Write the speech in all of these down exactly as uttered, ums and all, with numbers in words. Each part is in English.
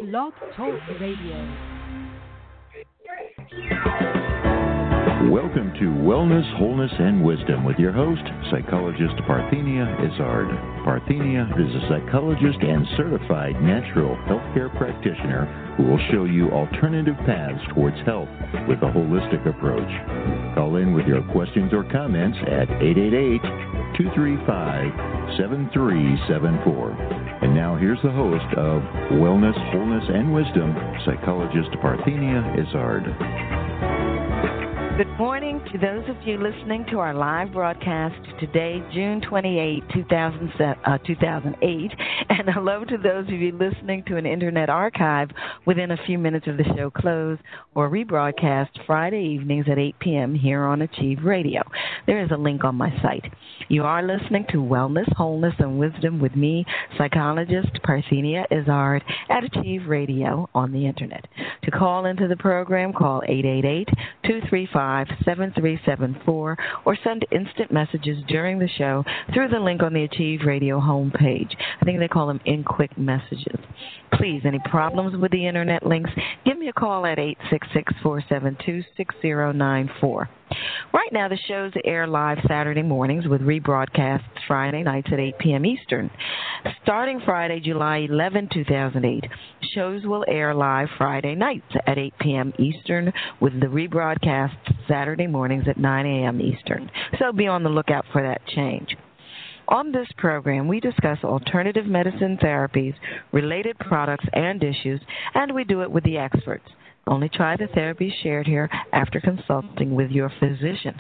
Blog Talk Radio. Welcome to Wellness, Wholeness, and Wisdom with your host, psychologist Parthenia Izzard. Parthenia is a psychologist and certified natural healthcare practitioner who will show you alternative paths towards health with a holistic approach. Call in with your questions or comments at eight eight eight, two three five, seven three seven four. And now here's the host of Wellness, Wholeness, and Wisdom, psychologist Parthenia Izzard. Good morning to those of you listening to our live broadcast today, June twenty-eighth, two thousand eight, and hello to those of you listening to an internet archive within a few minutes of the show close or rebroadcast Friday evenings at eight p.m. here on Achieve Radio. There is a link on my site. You are listening to Wellness, Wholeness, and Wisdom with me, psychologist Parthenia Izzard at Achieve Radio on the internet. To call into the program, call eight eight eight, two three five, seven three seven four or send instant messages during the show through the link on the Achieve Radio homepage. I think they call them in quick messages. Please, any problems with the internet links, give me a call at eight six six, four seven two, six zero nine four. Right now, the shows air live Saturday mornings with rebroadcasts Friday nights at eight p.m. Eastern. Starting Friday, July eleventh, two thousand eight, shows will air live Friday nights at eight p.m. Eastern with the rebroadcasts Saturday mornings at nine a.m. Eastern. So be on the lookout for that change. On this program, we discuss alternative medicine therapies, related products, and issues, and we do it with the experts. Only try the therapies shared here after consulting with your physician.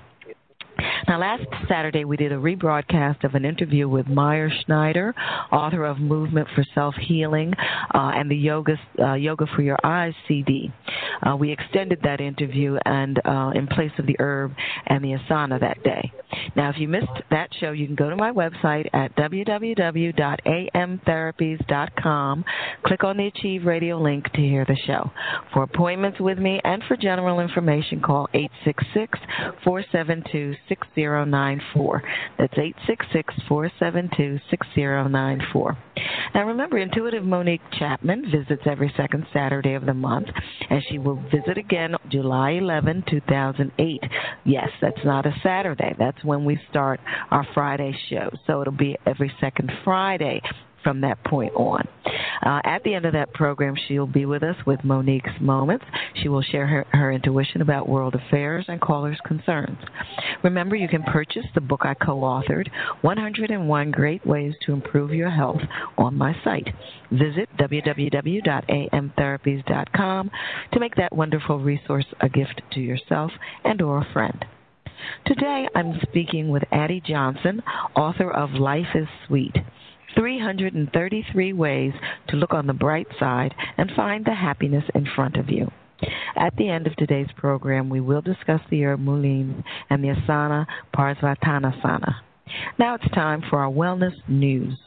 Now, last Saturday, we did a rebroadcast of an interview with Meyer Schneider, author of Movement for Self-Healing uh, and the Yoga, uh, Yoga for Your Eyes C D. Uh, we extended that interview and uh, in place of the herb and the asana that day. Now, if you missed that show, you can go to my website at w w w dot a m therapies dot com, click on the Achieve Radio link to hear the show. For appointments with me and for general information, call eight six six, four seven two, six zero nine four. That's eight six six, four seven two, six zero nine four. Now, remember, Intuitive Monique Chapman visits every second Saturday of the month, and she will visit again July eleventh, two thousand eight. Yes, that's not a Saturday. That's when we start our Friday show. So it'll be every second Friday from that point on. Uh, at the end of that program, she'll be with us with Monique's Moments. She will share her, her intuition about world affairs and callers' concerns. Remember, you can purchase the book I co-authored, one hundred one Great Ways to Improve Your Health, on my site. Visit w w w dot a m therapies dot com to make that wonderful resource a gift to yourself and or a friend. Today, I'm speaking with Addie Johnson, author of Life is Sweet, three hundred thirty-three Ways to Look on the Bright Side and Find the Happiness in Front of You. At the end of today's program, we will discuss the herb mullein and the asana Parsvatanasana. Now it's time for our wellness news.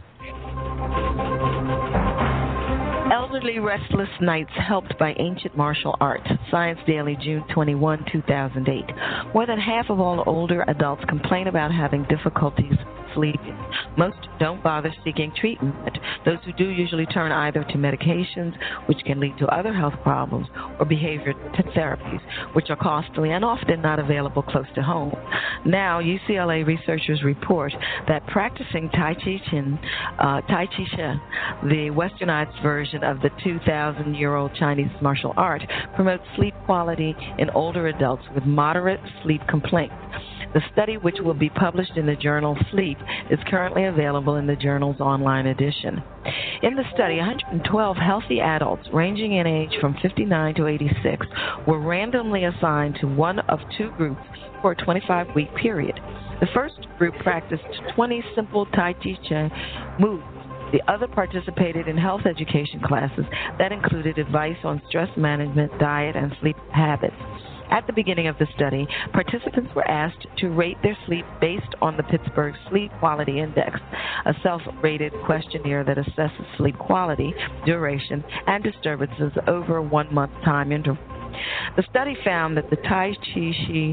Elderly restless nights helped by ancient martial arts. Science Daily, June twenty-first, two thousand eight. More than half of all older adults complain about having difficulties sleeping. Most don't bother seeking treatment. Those who do usually turn either to medications, which can lead to other health problems, or behavior therapies, which are costly and often not available close to home. Now, U C L A researchers report that practicing Tai Chi Chuan, uh, Tai Chi Chuan, the westernized version of the two thousand year old Chinese martial art, promotes sleep quality in older adults with moderate sleep complaints. The study, which will be published in the journal Sleep, is currently available in the journal's online edition. In the study, one hundred twelve healthy adults ranging in age from fifty-nine to eighty-six were randomly assigned to one of two groups for a twenty-five week period. The first group practiced twenty simple Tai Chi Chuan moves. The other participated in health education classes that included advice on stress management, diet, and sleep habits. At the beginning of the study, participants were asked to rate their sleep based on the Pittsburgh Sleep Quality Index, a self-rated questionnaire that assesses sleep quality, duration, and disturbances over a one-month time interval. The study found that the Tai Chi Chi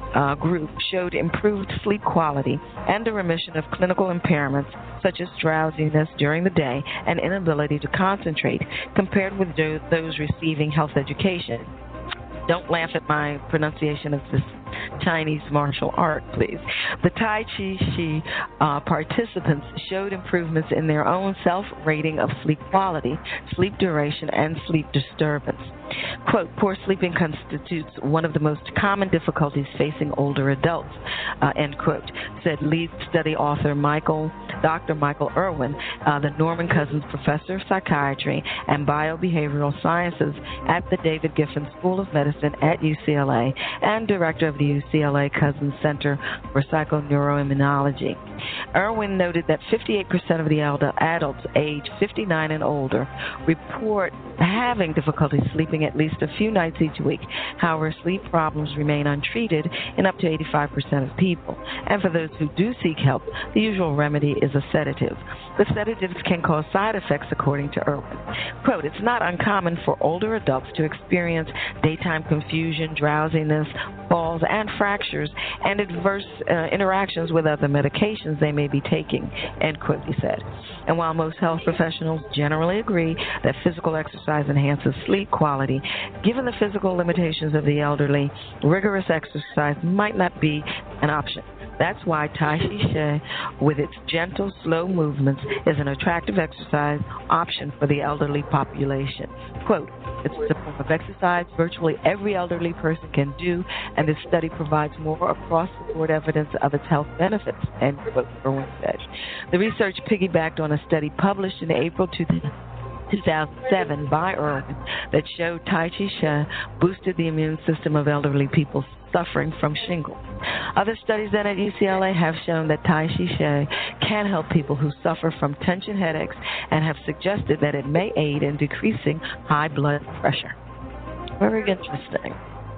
uh, group showed improved sleep quality and a remission of clinical impairments such as drowsiness during the day and inability to concentrate compared with those receiving health education. Don't laugh at my pronunciation of this Chinese martial art, please. The Tai Chi Chi uh, participants showed improvements in their own self-rating of sleep quality, sleep duration, and sleep disturbance. Quote, poor sleeping constitutes one of the most common difficulties facing older adults, uh, end quote, said lead study author Michael, Doctor Michael Irwin, uh, the Norman Cousins Professor of Psychiatry and Biobehavioral Sciences at the David Giffen School of Medicine at U C L A and director of the U C L A Cousins Center for Psychoneuroimmunology. Irwin noted that fifty-eight percent of the adults age fifty-nine and older report having difficulty sleeping at least a few nights each week. However, sleep problems remain untreated in up to eighty-five percent of people. And for those who do seek help, the usual remedy is a sedative. The sedatives can cause side effects, according to Irwin. Quote, it's not uncommon for older adults to experience daytime confusion, drowsiness, falls, and fractures, and adverse uh, interactions with other medications they may be taking, end quote, he said. And while most health professionals generally agree that physical exercise enhances sleep quality, given the physical limitations of the elderly, rigorous exercise might not be an option. That's why Tai Chi Chi, with its gentle, slow movements, is an attractive exercise option for the elderly population. Quote, it's a form of exercise virtually every elderly person can do, and this study provides more across-the-board evidence of its health benefits, end quote, Irwin said. The research piggybacked on a study published in April two thousand seven by Irwin that showed Tai Chi Chi boosted the immune system of elderly people suffering from shingles. Other studies done at U C L A have shown that Tai Chi Chi can help people who suffer from tension headaches and have suggested that it may aid in decreasing high blood pressure. Very interesting.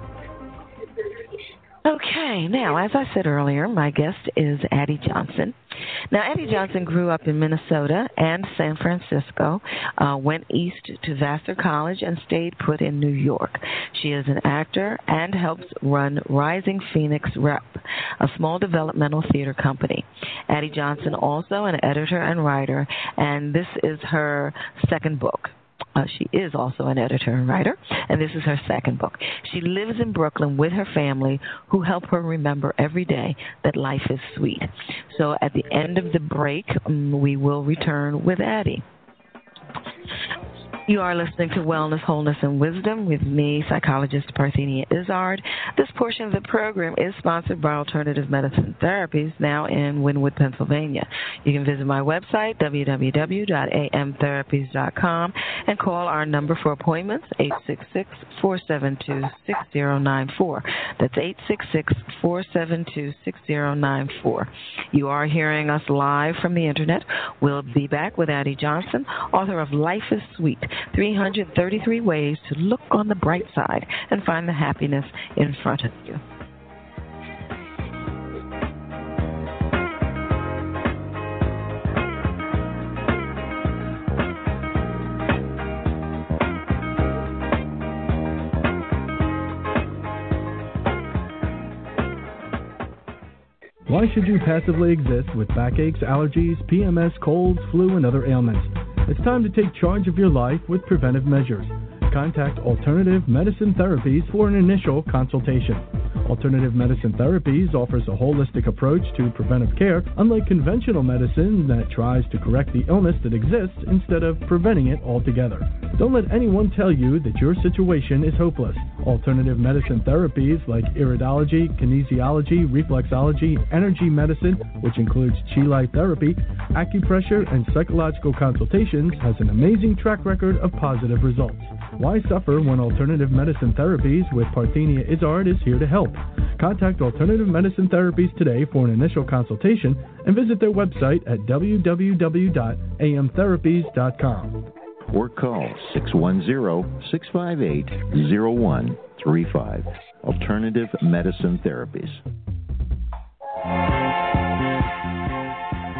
Okay, now, as I said earlier, my guest is Addie Johnson. Now, Addie Johnson grew up in Minnesota and San Francisco, uh, went east to Vassar College, and stayed put in New York. She is an actor and helps run Rising Phoenix Rep, a small developmental theater company. Addie Johnson, also an editor and writer, and this is her second book. Uh, she is also an editor and writer, and this is her second book. She lives in Brooklyn with her family, who help her remember every day that life is sweet. So at the end of the break, um, we will return with Addie. You are listening to Wellness, Wholeness, and Wisdom with me, psychologist Parthenia Izzard. This portion of the program is sponsored by Alternative Medicine Therapies, now in Wynwood, Pennsylvania. You can visit my website, w w w dot a m therapies dot com, and call our number for appointments, eight six six, four seven two, six zero nine four. That's eight six six, four seven two, six zero nine four. You are hearing us live from the Internet. We'll be back with Addie Johnson, author of Life is Sweet, three hundred thirty-three Ways to Look on the Bright Side and Find the Happiness in Front of You. Why should you passively exist with backaches, allergies, P M S, colds, flu, and other ailments? It's time to take charge of your life with preventive measures. Contact Alternative Medicine Therapies for an initial consultation. Alternative Medicine Therapies offers a holistic approach to preventive care, unlike conventional medicine that tries to correct the illness that exists instead of preventing it altogether. Don't let anyone tell you that your situation is hopeless. Alternative medicine therapies like iridology, kinesiology, reflexology, energy medicine, which includes Chi Light therapy, acupressure, and psychological consultations, has an amazing track record of positive results. Why suffer when Alternative Medicine Therapies with Parthenia Izzard is here to help? Contact Alternative Medicine Therapies today for an initial consultation and visit their website at w w w dot a m therapies dot com. Or call six one zero, six five eight, zero one three five. Alternative Medicine Therapies.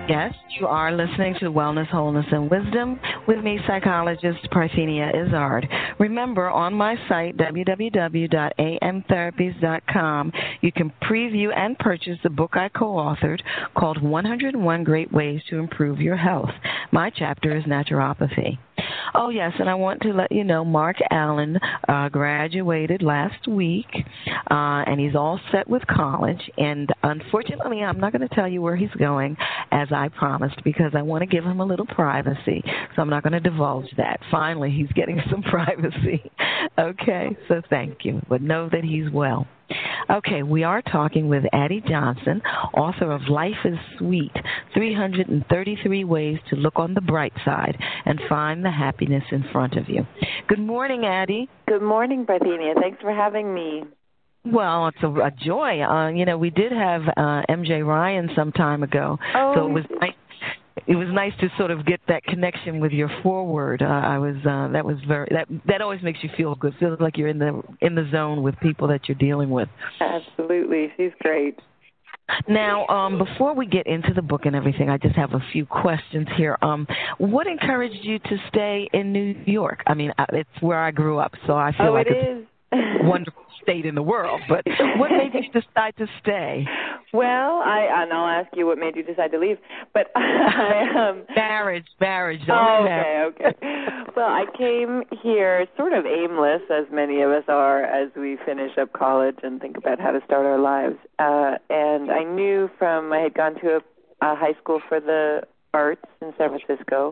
Yes, you are listening to Wellness, Wholeness, and Wisdom with me, psychologist Parthenia Izzard. Remember, on my site, w w w dot a m therapies dot com, you can preview and purchase the book I co-authored called one hundred one Great Ways to Improve Your Health. My chapter is naturopathy. Oh, yes, and I want to let you know Mark Allen uh, graduated last week, uh, and he's all set with college. And unfortunately, I'm not going to tell you where he's going, as I promised, because I want to give him a little privacy. So I'm not going to divulge that. Finally, he's getting some privacy. Okay, so thank you. But know that he's well. Okay, we are talking with Addie Johnson, author of Life is Sweet, three hundred thirty-three Ways to Look on the Bright Side and Find the Happiness in Front of You. Good morning, Addie. Good morning, Parthenia. Thanks for having me. Well, it's a, a joy. Uh, you know, we did have uh, M J Ryan some time ago, oh. so it was nice. It was nice to sort of get that connection with your foreword. Uh, I was uh, that was very that that always makes you feel good. Feels like you're in the in the zone with people that you're dealing with. Absolutely, she's great. Now, um, before we get into the book and everything, I just have a few questions here. Um, what encouraged you to stay in New York? I mean, it's where I grew up, so I feel oh, like it it's is. a wonderful state in the world. But what made you decide to stay? Well, I and I'll ask you what made you decide to leave. But I um marriage, marriage. Oh, okay, marriage. okay. Well, I came here sort of aimless, as many of us are, as we finish up college and think about how to start our lives. Uh, and I knew from I had gone to a, a high school for the arts in San Francisco,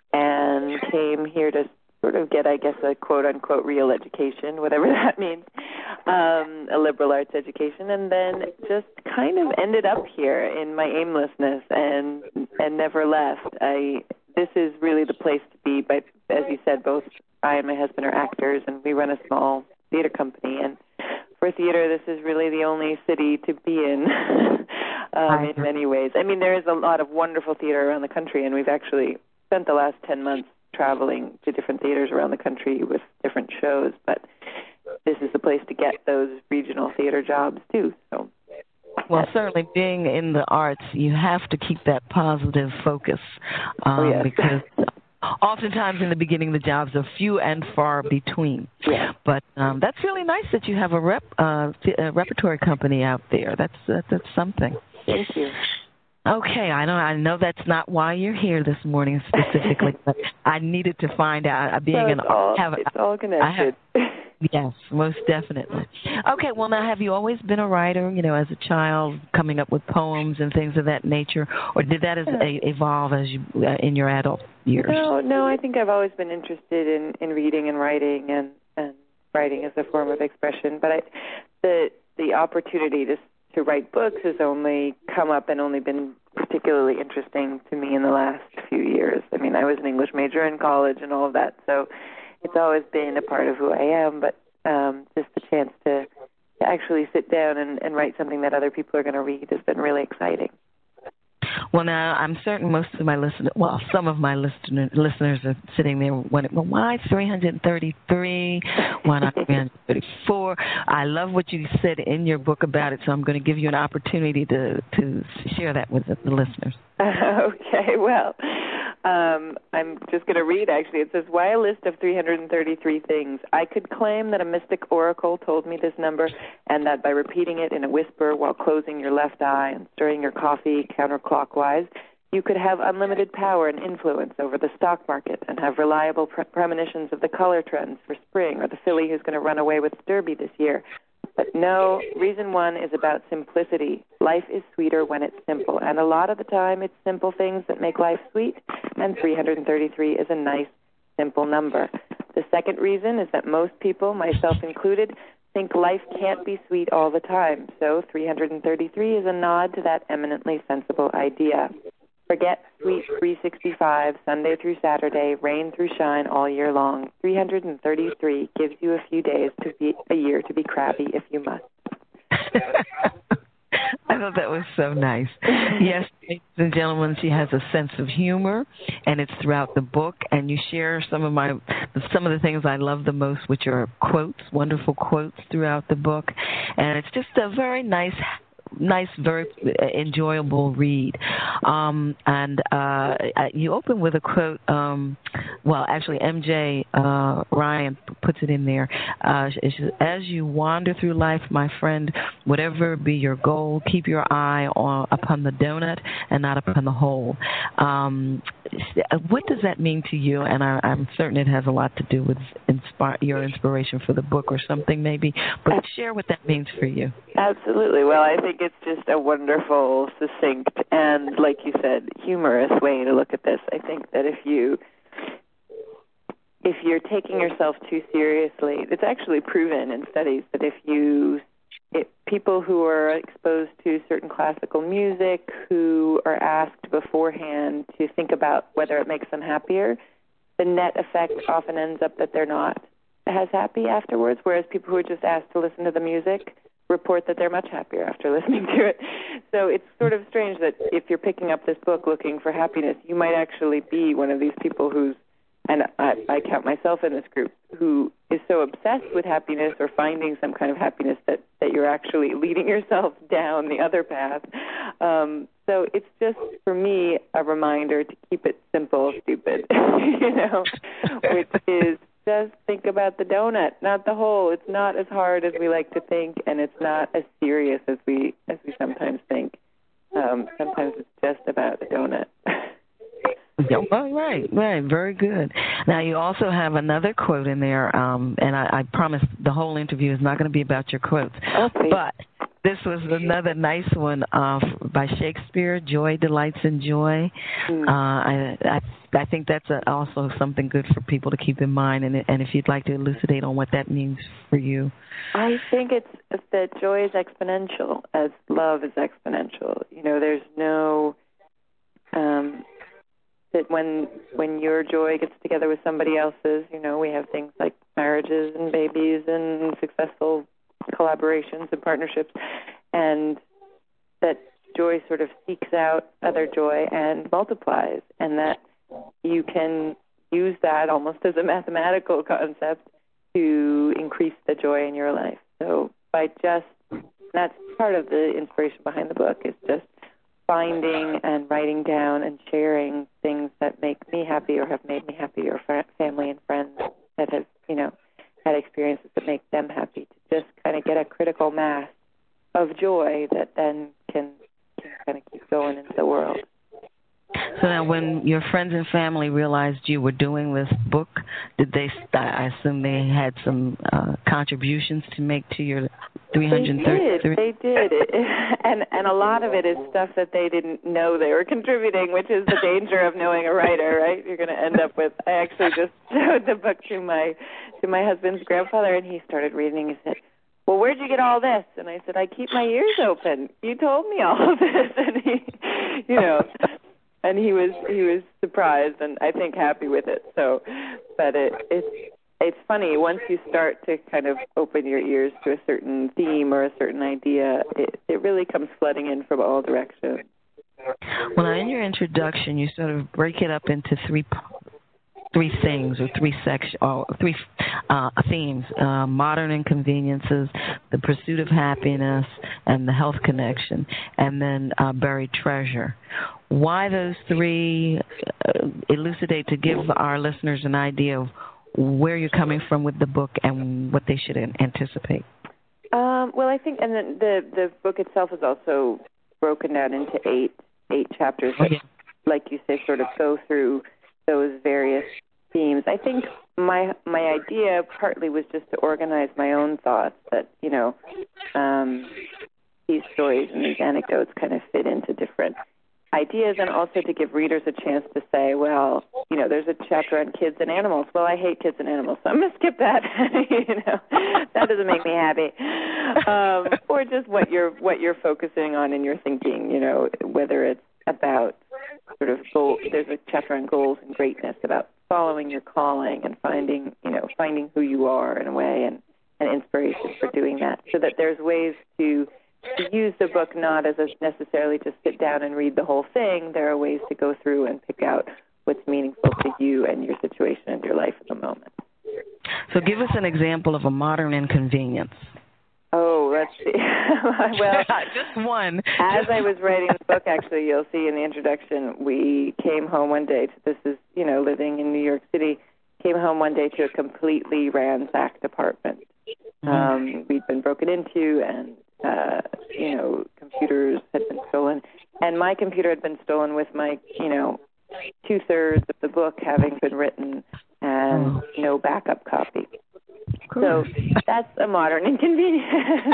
and came here to sort of get, I guess, a quote-unquote real education, whatever that means, um, a liberal arts education, and then just kind of ended up here in my aimlessness and and never left. I This is really the place to be, but as you said, both I and my husband are actors, and we run a small theater company, and for theater, this is really the only city to be in um, in many ways. I mean, there is a lot of wonderful theater around the country, and we've actually spent the last ten months traveling to different theaters around the country with different shows, but this is the place to get those regional theater jobs too. So, well, certainly being in the arts, you have to keep that positive focus um, oh, yes. because oftentimes in the beginning the jobs are few and far between. Yeah. But um, that's really nice that you have a rep uh, a repertory company out there. That's uh, that's something. Thank you. Okay, I know I know that's not why you're here this morning specifically, but I needed to find out. Uh, being so an it's all, have, it's all connected. Have, yes, most definitely. Okay, well now, have you always been a writer? You know, as a child, coming up with poems and things of that nature, or did that as, a, evolve as you uh, in your adult years? No, no. I think I've always been interested in, in reading and writing, and, and writing as a form of expression. But I, the the opportunity to to write books has only come up and only been particularly interesting to me in the last few years. I mean, I was an English major in college and all of that, so it's always been a part of who I am, but um, just the chance to, to actually sit down and, and write something that other people are going to read has been really exciting. Well, now, I'm certain most of my listeners, well, some of my listener, listeners are sitting there wondering, well, why three hundred thirty-three? Why not three hundred thirty-four? I love what you said in your book about it, so I'm going to give you an opportunity to, to share that with the, the listeners. Okay, well, um, I'm just going to read, actually. It says, why a list of three hundred thirty-three things? I could claim that a mystic oracle told me this number, and that by repeating it in a whisper while closing your left eye and stirring your coffee counterclockwise, you could have unlimited power and influence over the stock market and have reliable pre- premonitions of the color trends for spring or the filly who's going to run away with Derby this year. But no, reason one is about simplicity. Life is sweeter when it's simple, and a lot of the time it's simple things that make life sweet, and three hundred thirty-three is a nice, simple number. The second reason is that most people, myself included, think life can't be sweet all the time, so three hundred thirty-three is a nod to that eminently sensible idea. Forget sweet three sixty-five, Sunday through Saturday, rain through shine all year long. three hundred thirty-three gives you a few days to be a year to be crabby if you must. I thought that was so nice. Yes, ladies and gentlemen, she has a sense of humor, and it's throughout the book. And you share some of my some of the things I love the most, which are quotes, wonderful quotes throughout the book. And it's just a very nice, nice, very enjoyable read. Um, and uh, you open with a quote. Um, well, actually, M J uh, Ryan puts it in there. Uh, she says, as you wander through life, my friend, whatever be your goal, keep your eye on upon the donut and not upon the hole. Um, what does that mean to you? And I, I'm certain it has a lot to do with inspire, your inspiration for the book or something maybe. But share what that means for you. Absolutely. Well, I think it's just a wonderful, succinct, and, like you said, humorous way to look at this. I think that if you if you're taking yourself too seriously, it's actually proven in studies that if you It, people who are exposed to certain classical music, who are asked beforehand to think about whether it makes them happier, the net effect often ends up that they're not as happy afterwards, whereas people who are just asked to listen to the music report that they're much happier after listening to it. So it's sort of strange that if you're picking up this book looking for happiness, you might actually be one of these people who's, and I, I count myself in this group, who is so obsessed with happiness or finding some kind of happiness that, that you're actually leading yourself down the other path. Um, so it's just, for me, a reminder to keep it simple, stupid, you know, which is just think about the donut, not the hole. It's not as hard as we like to think, and it's not as serious as we as we sometimes think. Um, sometimes it's just about the donut. Oh, right, right, very good. Now, you also have another quote in there, um, and I, I promise the whole interview is not going to be about your quotes. Okay. But this was another nice one uh, by Shakespeare, Joy Delights in Joy. Mm. Uh, I, I, I think that's a, also something good for people to keep in mind, and, and if you'd like to elucidate on what that means for you. I think it's, it's that joy is exponential as love is exponential. You know, there's no... Um, that when when your joy gets together with somebody else's, you know, we have things like marriages and babies and successful collaborations and partnerships, and that joy sort of seeks out other joy and multiplies, and that you can use that almost as a mathematical concept to increase the joy in your life. So by just, that's part of the inspiration behind the book, is just finding and writing down and sharing things that make me happy or have made me happy, or fr- family and friends that have, you know, had experiences that make them happy, to just kind of get a critical mass of joy that then can, can kind of keep going into the world. So now when your friends and family realized you were doing this book, did they, I assume they had some uh, contributions to make to your three hundred thirty-three? They did, they did. It, and, and a lot of it is stuff that they didn't know they were contributing, which is the danger of knowing a writer, right? You're going to end up with, I actually just showed the book to my, to my husband's grandfather, and he started reading. He said, well, where'd you get all this? And I said, I keep my ears open. You told me all of this. And he, you know... And he was he was surprised and I think happy with it. So, but it it's it's funny, once you start to kind of open your ears to a certain theme or a certain idea, it it really comes flooding in from all directions. Well, in your introduction, you sort of break it up into three three things or three section or three uh, themes: uh, modern inconveniences, the pursuit of happiness, and the health connection, and then uh, buried treasure. Why those three? Uh, elucidate to give our listeners an idea of where you're coming from with the book and what they should anticipate. Um, well, I think, and the, the the book itself is also broken down into eight eight chapters that, okay, like you say, sort of go through those various themes. I think my my idea partly was just to organize my own thoughts, that, you know, um, these stories and these anecdotes kind of fit into different ideas, and also to give readers a chance to say, well, you know, there's a chapter on kids and animals. Well, I hate kids and animals, so I'm going to skip that. You know, that doesn't make me happy. Um, or just what you're what you're focusing on in your thinking. You know, whether it's about sort of goal. There's a chapter on goals and greatness, about following your calling and finding, you know, finding who you are in a way, and, and inspiration for doing that. So that there's ways to to use the book not as a necessarily just sit down and read the whole thing. There are ways to go through and pick out what's meaningful to you and your situation and your life at the moment. So give us an example of a modern inconvenience. Oh, let's see. well, just one. As I was writing the book, actually, you'll see in the introduction, we came home one day. To, this is, you know, living in New York City. Came home one day to a completely ransacked apartment. Mm-hmm. Um, we'd been broken into, and uh, you know, computers had been stolen, and my computer had been stolen with my, you know, two thirds of the book having been written and oh. no backup copy. So that's a modern inconvenience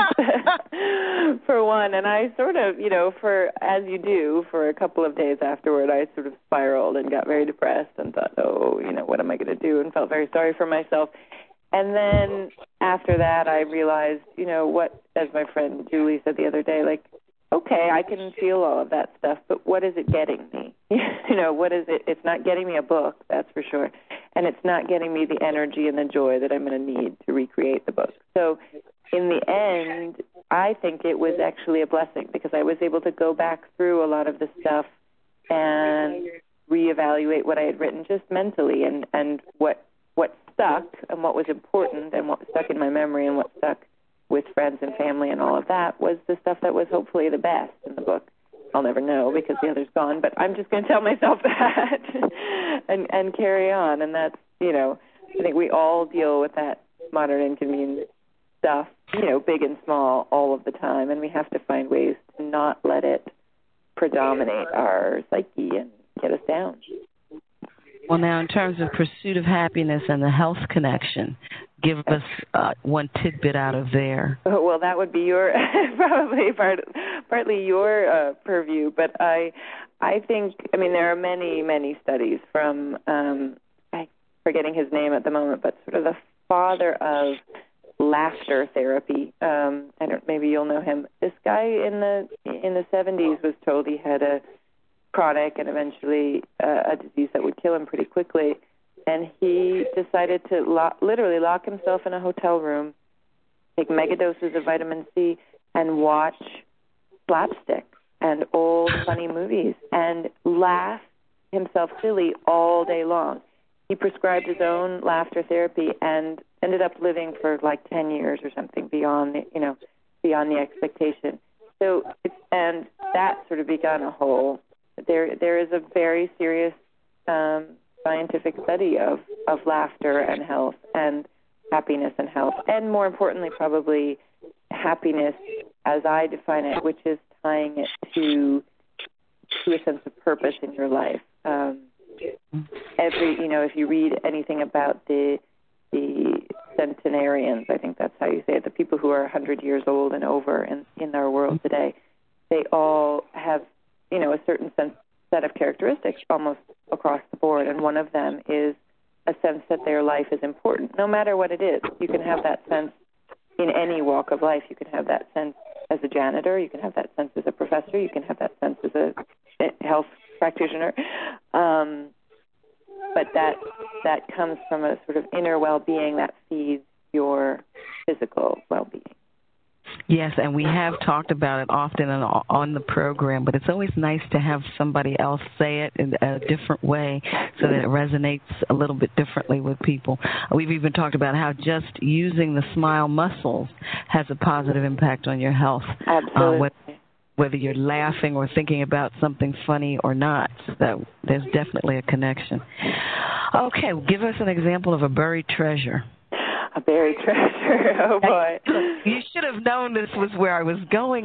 for one. And I sort of, you know, for as you do, for a couple of days afterward, I sort of spiraled and got very depressed and thought, oh, you know, what am I going to do? And felt very sorry for myself. And then after that, I realized, you know, what, as my friend Julie said the other day, like, okay, I can feel all of that stuff, but what is it getting me? You know, what is it? It's not getting me a book, that's for sure. And it's not getting me the energy and the joy that I'm going to need to recreate the book. So in the end, I think it was actually a blessing because I was able to go back through a lot of the stuff and reevaluate what I had written just mentally and, and what what stuck and what was important and what stuck in my memory and what stuck with friends and family and all of that was the stuff that was hopefully the best in the book. I'll never know because the other's gone, but I'm just going to tell myself that and and carry on. And that's, you know, I think we all deal with that modern inconvenience stuff, you know, big and small all of the time, and we have to find ways to not let it predominate our psyche and get us down. Well, now, in terms of pursuit of happiness and the health connection, give us uh, one tidbit out of there. Oh, well, that would be your probably part, partly your uh, purview, but I, I think, I mean, there are many, many studies from, um, I'm forgetting his name at the moment, but sort of the father of laughter therapy. Um, I don't, maybe you'll know him. This guy in the in the seventies was told he had a chronic and eventually uh, a disease that would kill him pretty quickly. And he decided to lock, literally lock himself in a hotel room, take megadoses of vitamin C, and watch slapstick and old funny movies and laugh himself silly all day long. He prescribed his own laughter therapy and ended up living for like ten years or something beyond the, you know, beyond the expectation. So, it's, and that sort of began a whole. There, there is a very serious um, scientific study of, of laughter and health and happiness and health, and more importantly, probably happiness as I define it, which is tying it to to a sense of purpose in your life. Um, every, you know, if you read anything about the the centenarians, I think that's how you say it, the people who are one hundred years old and over in, in our world today, they all have, you know, a certain sense, set of characteristics almost across the board, and one of them is a sense that their life is important, no matter what it is. You can have that sense in any walk of life. You can have that sense as a janitor. You can have that sense as a professor. You can have that sense as a health practitioner. Um, but that that comes from a sort of inner well-being that feeds your physical well-being. Yes, and we have talked about it often on the program, but it's always nice to have somebody else say it in a different way so that it resonates a little bit differently with people. We've even talked about how just using the smile muscles has a positive impact on your health. Absolutely. Uh, whether, whether you're laughing or thinking about something funny or not, so there's definitely a connection. Okay, give us an example of a buried treasure. A buried treasure. Oh, boy. You should have known this was where I was going.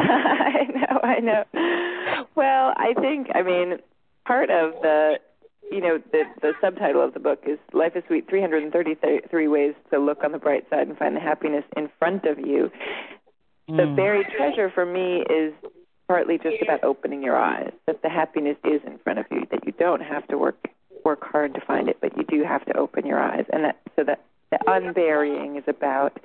I know, I know. Well, I think, I mean, part of the, you know, the, the subtitle of the book is Life is Sweet, three hundred thirty-three Ways to Look on the Bright Side and Find the Happiness in Front of You. Mm. The buried treasure for me is partly just about opening your eyes, that the happiness is in front of you, that you don't have to work work hard to find it, but you do have to open your eyes. And that so that the unburying is about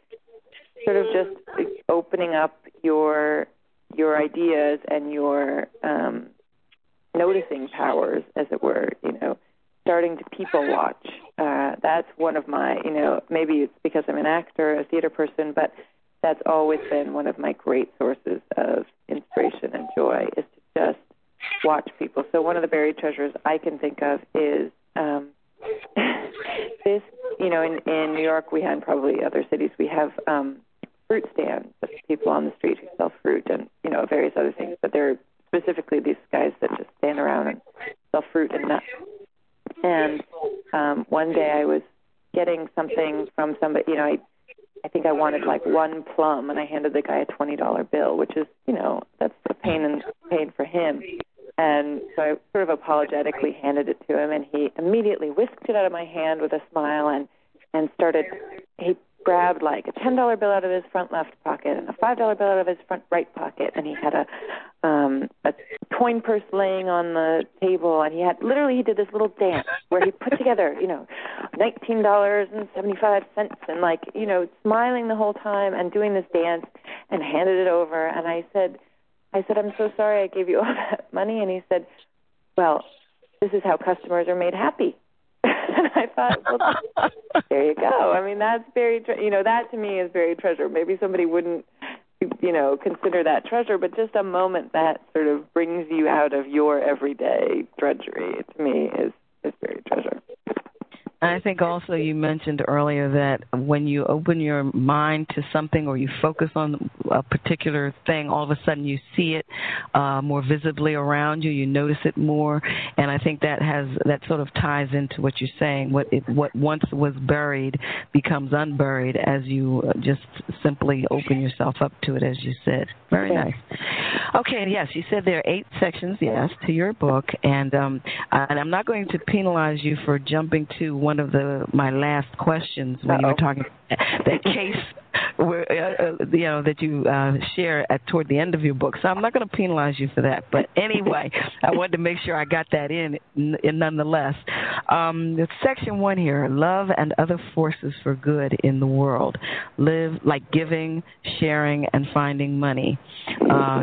sort of just opening up your your ideas and your um, noticing powers, as it were, you know, starting to people watch. Uh, that's one of my, you know, maybe it's because I'm an actor, a theater person, but that's always been one of my great sources of inspiration and joy is to just watch people. So one of the buried treasures I can think of is um, this, you know, in, in New York we have, and probably other cities, we have um, fruit stands, the people on the street who sell fruit and, you know, various other things. But they're specifically these guys that just stand around and sell fruit and nuts. And um, one day I was getting something from somebody, you know, I, I think I wanted like one plum, and I handed the guy a twenty dollar bill, which is, you know, that's a pain in pain for him. And so I sort of apologetically handed it to him, and he immediately whisked it out of my hand with a smile and, and started, he grabbed like a ten dollar bill out of his front left pocket and a five dollar bill out of his front right pocket, and he had a um, a coin purse laying on the table, and he had, literally he did this little dance where he put together, you know, nineteen dollars and seventy-five cents, and like, you know, smiling the whole time and doing this dance, and handed it over. And I said, I said, I'm so sorry I gave you all that money. And he said, well, this is how customers are made happy. And I thought, well, there you go. I mean, that's very, tre- you know, that to me is very treasure. Maybe somebody wouldn't, you know, consider that treasure, but just a moment that sort of brings you out of your everyday drudgery, to me, is, is very treasure. I think also you mentioned earlier that when you open your mind to something or you focus on a particular thing, all of a sudden you see it uh, more visibly around you, you notice it more, and I think that has that sort of ties into what you're saying. What it, what once was buried becomes unburied as you just simply open yourself up to it, as you said. Very nice. Okay, and yes, you said there are eight sections, yes, to your book, and um, and I'm not going to penalize you for jumping to one of the my last questions when Uh-oh. you were talking that case where uh, you know that you uh, share at toward the end of your book. So I'm not going to penalize you for that. But anyway, I wanted to make sure I got that in, in nonetheless. Um, it's section one here: love and other forces for good in the world. Live like giving, sharing, and finding money. Uh,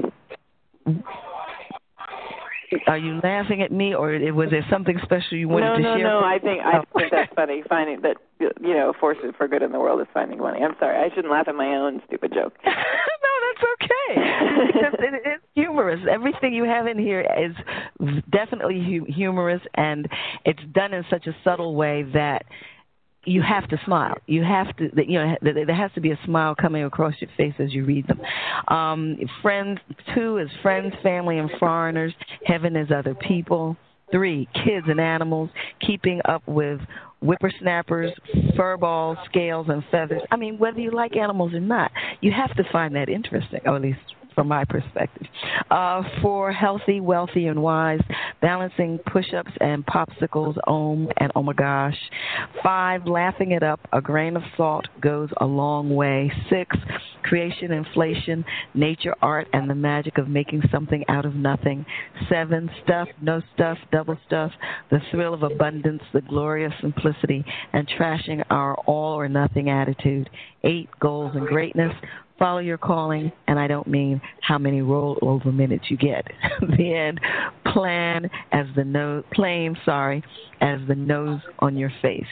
Are you laughing at me, or was there something special you wanted no, to no, share? No, no, I think I think that's funny. Finding that, you know, forces for good in the world is finding money. I'm sorry, I shouldn't laugh at my own stupid joke. No, that's okay. Because it, it's humorous. Everything you have in here is definitely hu- humorous, and it's done in such a subtle way that you have to smile. You have to, you know, there has to be a smile coming across your face as you read them. Um, friends, two is friends, family, and foreigners. Heaven is other people. Three, kids and animals. Keeping up with whippersnappers, furballs, scales, and feathers. I mean, whether you like animals or not, you have to find that interesting, or at least from my perspective. Uh, four, healthy, wealthy, and wise, balancing push-ups and popsicles, om and oh my gosh. Five, laughing it up, a grain of salt goes a long way. Six, creation, inflation, nature, art, and the magic of making something out of nothing. Seven, stuff, no stuff, double stuff, the thrill of abundance, the glorious simplicity, and trashing our all or nothing attitude. Eight, goals and greatness. Follow your calling, and I don't mean how many rollover minutes you get. The end. Plan as the nose, plain, sorry, as the nose on your face.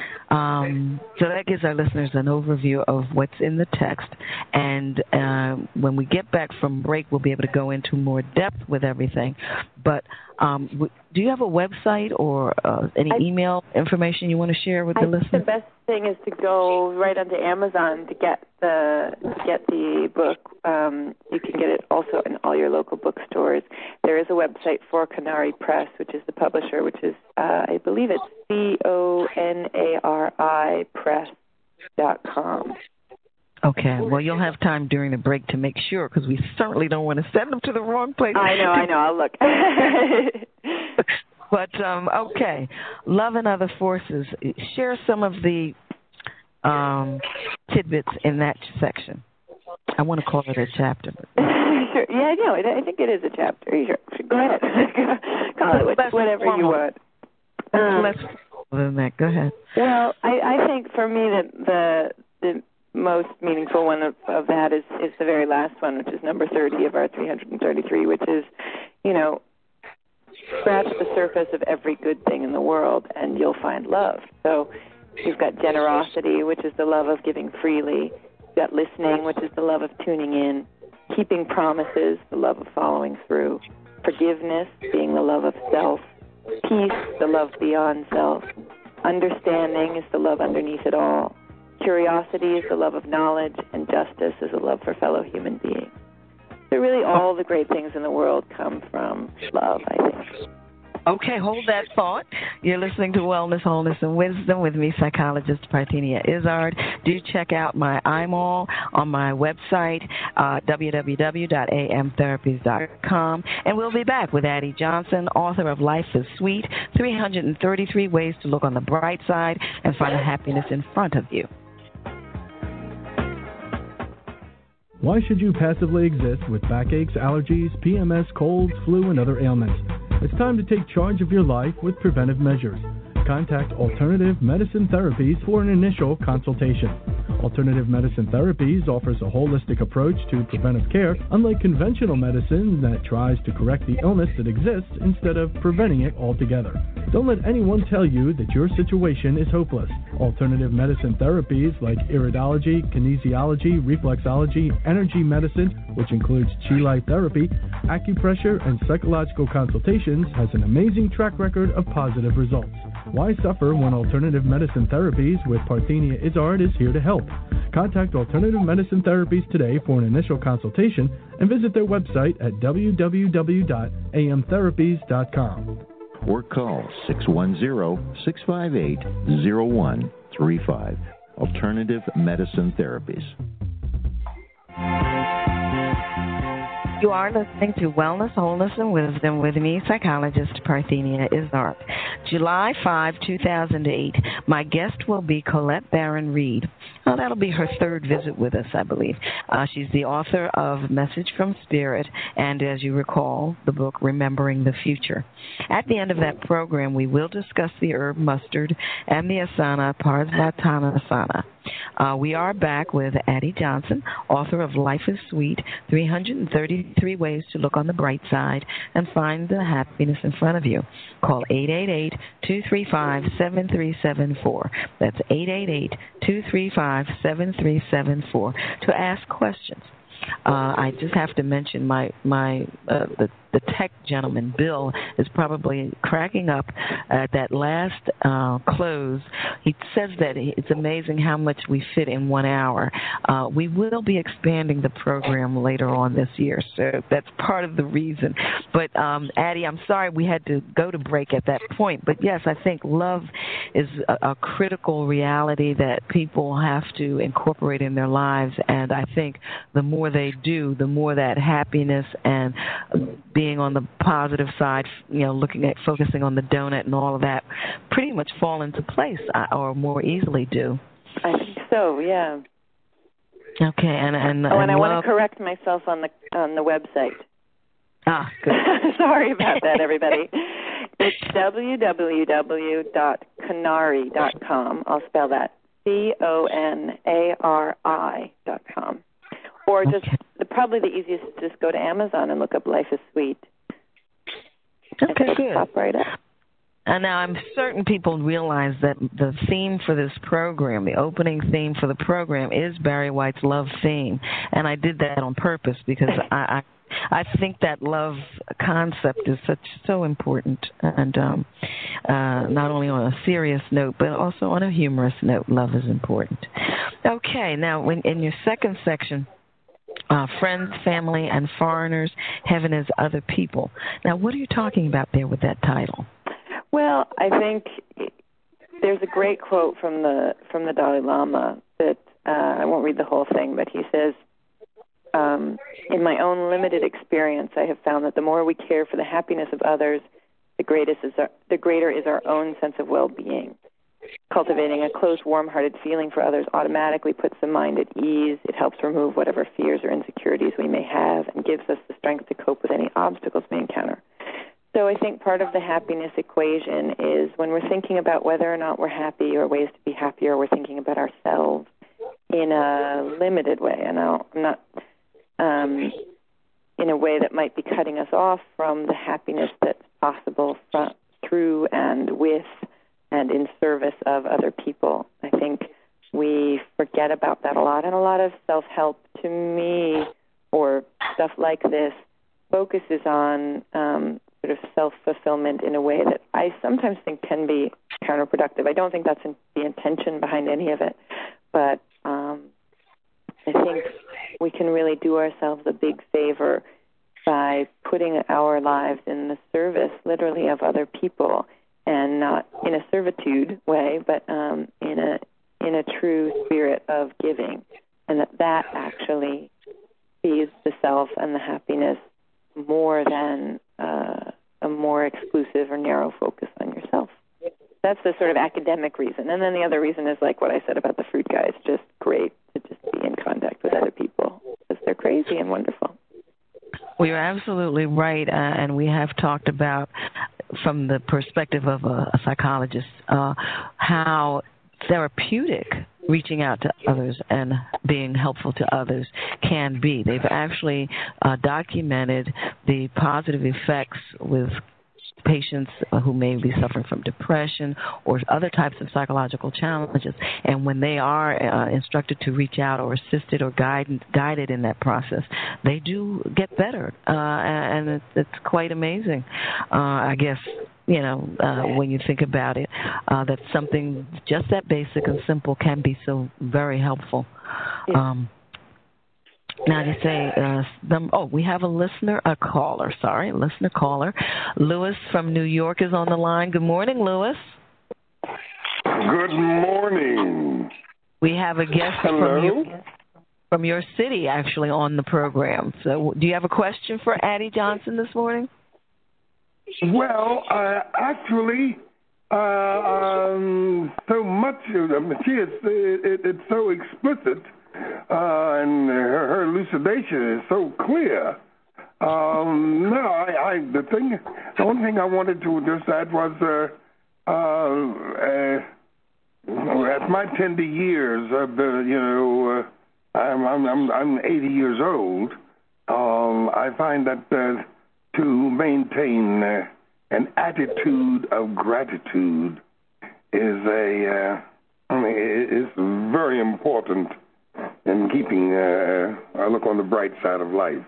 Um, so that gives our listeners an overview of what's in the text. And uh, when we get back from break, we'll be able to go into more depth with everything. But um, w- do you have a website or uh, any I, email information you want to share with the I listeners? think the best thing is to go right onto Amazon to get the to get the book. Um, you can get it also in all your local bookstores. There is a website for Conari Press, which is the publisher, which is, uh, I believe it's C O N A R I press dot com. Okay. Well, you'll have time during the break to make sure, because we certainly don't want to send them to the wrong place. I know, I know. I'll look. But, um, okay, love and other forces. Share some of the um, tidbits in that section. I want to call it a chapter. Sure. Yeah, no, I think it is a chapter. Sure. Go ahead. Call it what, whatever you want. Um, Less than that. Go ahead. Well, I, I think for me that the the most meaningful one of, of that is, is the very last one, which is number thirty of our three hundred thirty-three, which is, you know, scratch the surface of every good thing in the world and you'll find love. So you've got generosity, which is the love of giving freely. You've got listening, which is the love of tuning in. Keeping promises, the love of following through. Forgiveness, being the love of self. Peace, the love beyond self. Understanding is the love underneath it all. curiosity is the love of knowledge, and justice is a love for fellow human beings. So really all the great things in the world come from love, I think. Okay, hold that thought. You're listening to Wellness, Wholeness, and Wisdom with me, psychologist Parthenia Izzard. Do check out my I M A L on my website, uh, w w w dot a m therapies dot com. And we'll be back with Addie Johnson, author of Life is Sweet, three hundred thirty-three Ways to Look on the Bright Side and Find the Happiness in Front of You. Why should you passively exist with backaches, allergies, P M S, colds, flu, and other ailments? It's time to take charge of your life with preventive measures. Contact Alternative Medicine Therapies for an initial consultation. Alternative Medicine Therapies offers a holistic approach to preventive care, unlike conventional medicine that tries to correct the illness that exists instead of preventing it altogether. Don't let anyone tell you that your situation is hopeless. Alternative medicine therapies like iridology, kinesiology, reflexology, energy medicine, which includes Chi Light therapy, acupressure, and psychological consultations, has an amazing track record of positive results. Why suffer when Alternative Medicine Therapies with Parthenia Izzard is here to help? Contact Alternative Medicine Therapies today for an initial consultation and visit their website at w w w dot a m therapies dot com. Or call six one zero, six five eight, zero one three five. Alternative Medicine Therapies. You are listening to Wellness, Wholeness, and Wisdom with me, psychologist Parthenia Izzard. July fifth, two thousand eight, my guest will be Colette Baron Reid. Oh, that'll be her third visit with us, I believe. Uh, she's the author of Message from Spirit and, as you recall, the book Remembering the Future. At the end of that program, we will discuss the herb mustard and the asana Parsvatanasana. Uh, we are back with Addie Johnson, author of Life is Sweet, three hundred thirty-three Ways to Look on the Bright Side and Find the Happiness in Front of You. Call eight eight eight, two three five, seven three seven four. That's eight eight eight, two three five, seven three seven four to ask questions. Uh, I just have to mention my my uh, the the tech gentleman, Bill, is probably cracking up at that last uh, close. He says that it's amazing how much we fit in one hour. Uh, we will be expanding the program later on this year, so that's part of the reason. But, um, Addie, I'm sorry we had to go to break at that point. But, yes, I think love is a, a critical reality that people have to incorporate in their lives, and I think the more they do, the more that happiness and being on the positive side, you know, looking at focusing on the donut and all of that, pretty much fall into place, or more easily do. I think so, yeah. Okay, and and oh, and, and I love... want to correct myself on the on the website. Ah, good. Sorry about that, everybody. It's w w w dot conari dot com. I'll spell that C O N A R I dot com. Or just okay. the, probably the easiest is just go to Amazon and look up Life is Sweet. Okay, good. Pop right up. And now I'm certain people realize that the theme for this program, the opening theme for the program, is Barry White's love theme. And I did that on purpose because I, I, I think that love concept is such so important. And um, uh, not only on a serious note, but also on a humorous note, love is important. Okay, now when, in your second section, Uh, friends, family, and foreigners, heaven is other people. Now, what are you talking about there with that title? Well, I think there's a great quote from the from the Dalai Lama that uh, I won't read the whole thing, but he says, um, in my own limited experience, I have found that the more we care for the happiness of others, the greatest is our, the greater is our own sense of well-being. Cultivating a close, warm-hearted feeling for others automatically puts the mind at ease. It helps remove whatever fears or insecurities we may have and gives us the strength to cope with any obstacles we encounter. So I think part of the happiness equation is when we're thinking about whether or not we're happy or ways to be happier, we're thinking about ourselves in a limited way. And I'll, I'm not um, in a way that might be cutting us off from the happiness that's possible from, through and with and in service of other people. I think we forget about that a lot, and a lot of self-help, to me, or stuff like this, focuses on um, sort of self-fulfillment in a way that I sometimes think can be counterproductive. I don't think that's in the intention behind any of it, but um, I think we can really do ourselves a big favor by putting our lives in the service, literally, of other people, and not in a servitude way, but um, in a in a true spirit of giving, and that that actually feeds the self and the happiness more than uh, a more exclusive or narrow focus on yourself. That's the sort of academic reason. And then the other reason is like what I said about the fruit guy. It's just great to just be in contact with other people because they're crazy and wonderful. Well, you're absolutely right, uh, and we have talked about, from the perspective of a, a psychologist, uh, how therapeutic reaching out to others and being helpful to others can be. They've actually uh, documented the positive effects with patients who may be suffering from depression or other types of psychological challenges. And when they are uh, instructed to reach out or assisted or guided, guided in that process, they do get better. Uh, and it's, it's quite amazing, uh, I guess, you know, uh, when you think about it, uh, that something just that basic and simple can be so very helpful. Yeah. Um, Now, you say, uh, them, oh, we have a listener, a caller, sorry, listener caller. Lewis from New York is on the line. Good morning, Lewis. Good morning. We have a guest Hello? from your, from your city, actually, on the program. So do you have a question for Addie Johnson this morning? Well, uh, actually, uh, um, so much of them, she is, it, it, it's so explicit. Uh, and her, her elucidation is so clear. Um, no, I, I, the thing, the only thing I wanted to just add was, uh, uh, uh, at my tender years, uh, you know, uh, I'm, I'm, I'm eighty years old. Um, I find that uh, to maintain uh, an attitude of gratitude is a, uh, I mean, it's very important in keeping uh, a look on the bright side of life.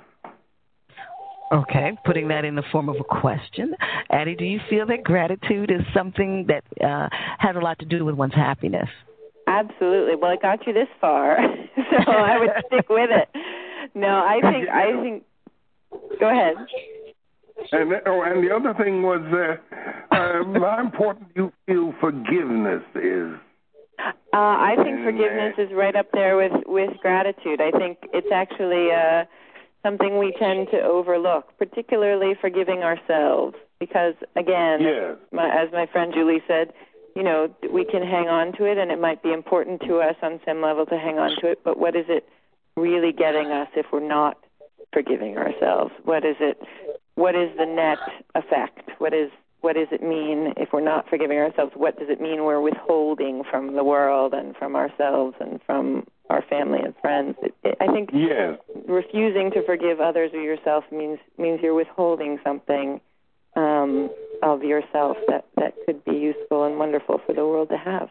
Okay, putting that in the form of a question. Addie, do you feel that gratitude is something that uh, has a lot to do with one's happiness? Absolutely. Well, it got you this far, so I would stick with it. No, I think, I think, go ahead. And, oh, and the other thing was uh, uh, how important you feel forgiveness is. Uh, I think forgiveness is right up there with, with gratitude. I think it's actually uh, something we tend to overlook, particularly forgiving ourselves. Because, again, yes. my, as my friend Julie said, you know, we can hang on to it, and it might be important to us on some level to hang on to it, but what is it really getting us if we're not forgiving ourselves? What is it? What is the net effect? What is What does it mean if we're not forgiving ourselves? What does it mean we're withholding from the world and from ourselves and from our family and friends? It, it, I think yes. refusing to forgive others or yourself means means you're withholding something um, of yourself that, that could be useful and wonderful for the world to have.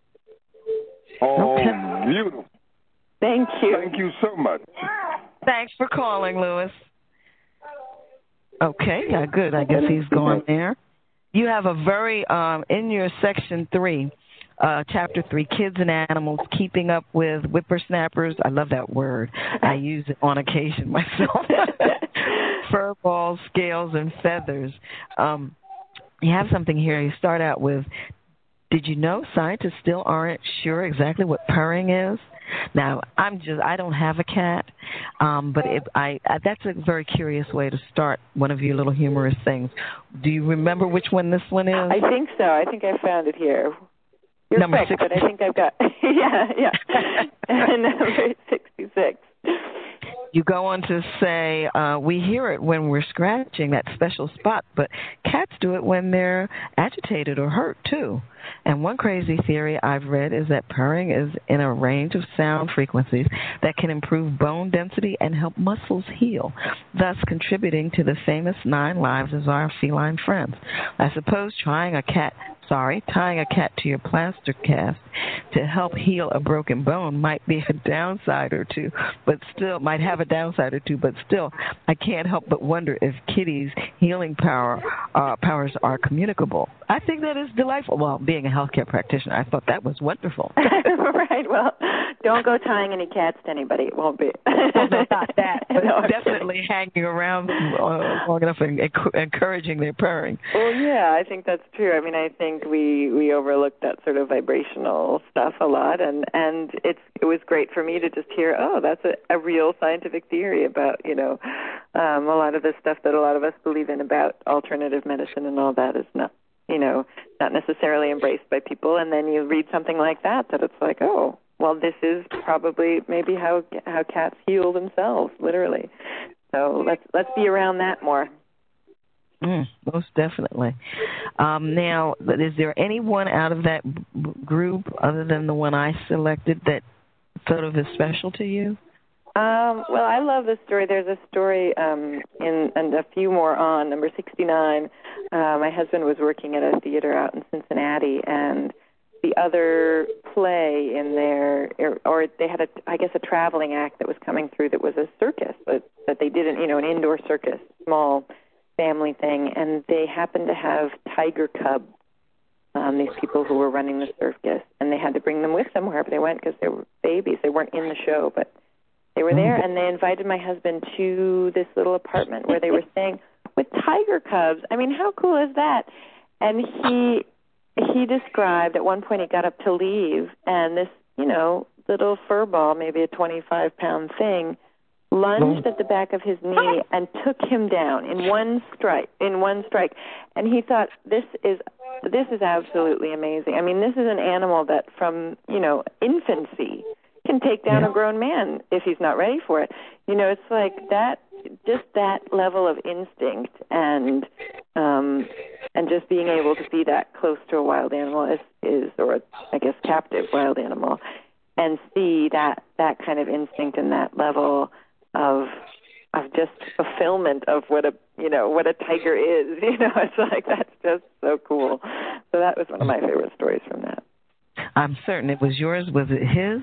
Oh, Okay. beautiful. Thank you. Thank you so much. Thanks for calling, Lewis. Okay, yeah, good. I guess he's gone there. You have a very, um, in your section three, uh, chapter three, Kids and Animals, Keeping Up with Whippersnappers. I love that word. I use it on occasion myself. Fur balls, scales, and feathers. Um, you have something here. You start out with, did you know scientists still aren't sure exactly what purring is? Now, I'm just, I don't have a cat, um, but if I, uh, that's a very curious way to start one of your little humorous things. Do you remember which one this one is? I think so. I think I found it here. You're Number quick, but I think I've got, yeah, yeah, number sixty-six. You go on to say, uh, we hear it when we're scratching that special spot, but cats do it when they're agitated or hurt, too. And one crazy theory I've read is that purring is in a range of sound frequencies that can improve bone density and help muscles heal, thus contributing to the famous nine lives of our feline friends. I suppose trying a cat Sorry, tying a cat to your plaster cast to help heal a broken bone might be a downside or two, but still might have a downside or two, but still, I can't help but wonder if kitties' healing power uh, powers are communicable. I think that is delightful. Well, being a healthcare practitioner, I thought that was wonderful. Right. Well, Don't go tying any cats to anybody. It won't be. Well, no, not that, but No. definitely hanging around uh, long enough and enc- encouraging their purring. Well, yeah, I think that's true. I mean, I think we, we overlook that sort of vibrational stuff a lot, and, and it's it was great for me to just hear, oh, that's a, a real scientific theory about, you know, um, a lot of the stuff that a lot of us believe in about alternative medicine and all that is not, you know, not necessarily embraced by people. And then you read something like that, that it's like, oh, well, this is probably maybe how how cats heal themselves, literally. So let's let's be around that more. Mm, most definitely. Um, now, is there anyone out of that b- group, other than the one I selected, that sort of is special to you? Um, well, I love this story. There's a story um, in, and a few more on, number sixty-nine. Uh, my husband was working at a theater out in Cincinnati, and the other play in there, or, or they had, a, I guess, a traveling act that was coming through that was a circus, that, that they did, an, you know, an indoor circus, small family thing, and they happened to have tiger cubs, um, these people who were running the circus, and they had to bring them with them wherever they went because they were babies. They weren't in the show, but they were there, and they invited my husband to this little apartment where they were staying with tiger cubs. I mean, how cool is that? And he... He described at one point he got up to leave, and this, you know, little fur ball, maybe a twenty-five pound thing, lunged at the back of his knee and took him down in one strike. In one strike, and he thought, "This is this is absolutely amazing." I mean, this is an animal that, from you know infancy, can take down yeah. a grown man if he's not ready for it. You know, it's like that. Just that level of instinct and um, and just being able to be that close to a wild animal is, is or a, I guess captive wild animal, and see that, that kind of instinct and that level of of just fulfillment of what a you know what a tiger is. You know, it's like that's just so cool. So that was one of my favorite stories from that. I'm certain it was yours. Was it his?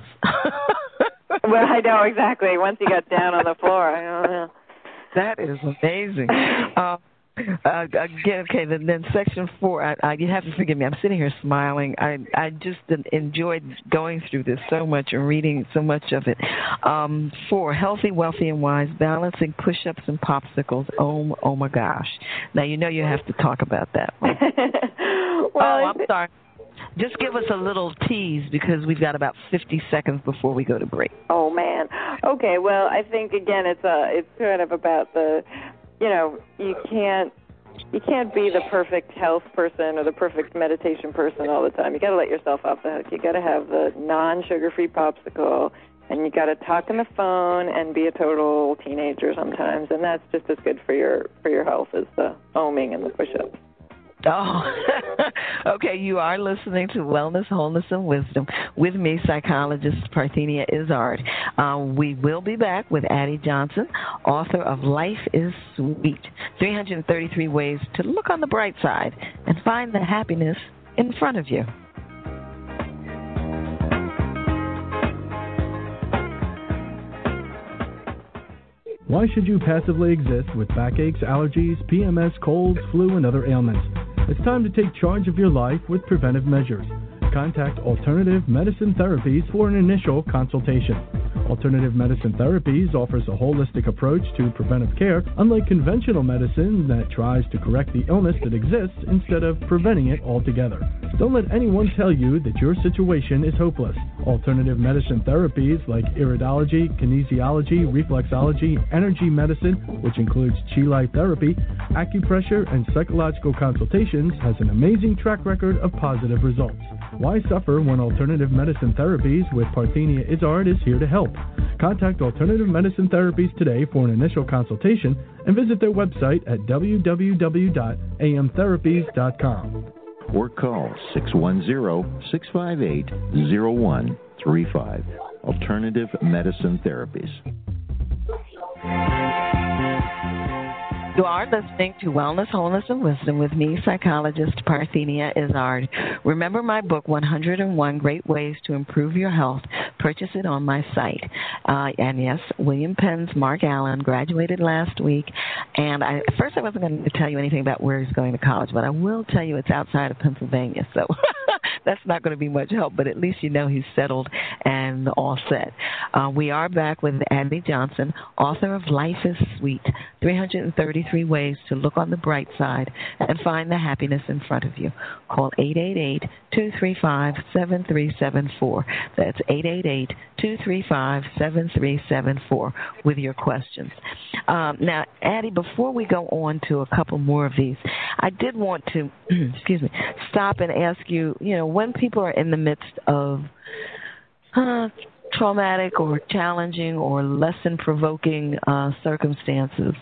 Well, I know exactly. Once he got down on the floor, I don't know. That is amazing. Uh, uh, again, okay, then, then section four, I, I, you have to forgive me. I'm sitting here smiling. I I just enjoyed going through this so much and reading so much of it. Um, four, healthy, wealthy, and wise, balancing push-ups and popsicles. Oh, oh my gosh. Now, you know you have to talk about that one. Well, oh, I'm sorry. Just give us a little tease because we've got about fifty seconds before we go to break. Oh man. Okay. Well, I think again, it's a it's kind of about the, you know, you can't you can't be the perfect health person or the perfect meditation person all the time. You got to let yourself off the hook. You got to have the non-sugar-free popsicle, and you got to talk on the phone and be a total teenager sometimes, and that's just as good for your for your health as the oming and the push-ups. Oh, okay. You are listening to Wellness, Wholeness, and Wisdom with me, psychologist Parthenia Izzard. Uh, we will be back with Addie Johnson, author of Life is Sweet, three hundred thirty-three Ways to Look on the Bright Side and Find the Happiness in Front of You. Why should you passively exist with backaches, allergies, P M S, colds, flu, and other ailments? It's time to take charge of your life with preventive measures. Contact Alternative Medicine Therapies for an initial consultation. Alternative Medicine Therapies offers a holistic approach to preventive care, unlike conventional medicine that tries to correct the illness that exists instead of preventing it altogether. Don't let anyone tell you that your situation is hopeless. Alternative medicine therapies like iridology, kinesiology, reflexology, energy medicine, which includes Chi Life therapy, acupressure, and psychological consultations, has an amazing track record of positive results. Why suffer when Alternative Medicine Therapies with Parthenia Izzard is here to help? Contact Alternative Medicine Therapies today for an initial consultation and visit their website at w w w dot a m therapies dot com. Or call six one zero, six five eight, zero one three five. Alternative Medicine Therapies. You are listening to Wellness, Wholeness, and Wisdom with me, psychologist Parthenia Izzard. Remember my book, one hundred and one Great Ways to Improve Your Health. Purchase it on my site. Uh, and yes, William Penn's Mark Allen graduated last week. And I, at first I wasn't going to tell you anything about where he's going to college, but I will tell you it's outside of Pennsylvania. So that's not going to be much help, but at least you know he's settled and all set. Uh, we are back with Addie Johnson, author of Life is Sweet, three hundred thirty-three Ways to Look on the Bright Side and Find the Happiness in Front of You. Call eight eight eight, two three five, seven three seven four. That's eight eight eight, two three five, seven three seven four with your questions. Um, now, Addie, before we go on to a couple more of these, I did want to, excuse me, stop and ask you, you know, when people are in the midst of uh, traumatic or challenging or lesson-provoking uh, circumstances,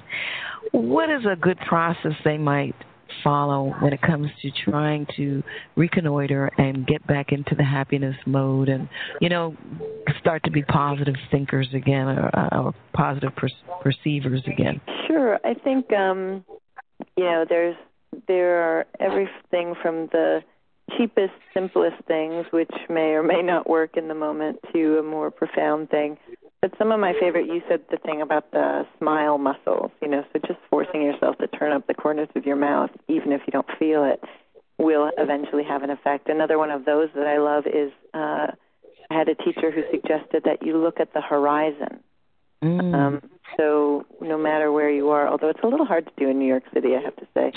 what is a good process they might follow when it comes to trying to reconnoiter and get back into the happiness mode and, you know, start to be positive thinkers again or, or positive per- perceivers again? Sure. I think, um, you know, there's there are everything from the cheapest, simplest things, which may or may not work in the moment, to a more profound thing. But some of my favorite, you said the thing about the smile muscles, you know, so just forcing yourself to turn up the corners of your mouth, even if you don't feel it, will eventually have an effect. Another one of those that I love is uh, I had a teacher who suggested that you look at the horizon. Mm. Um, so no matter where you are, although it's a little hard to do in New York City, I have to say,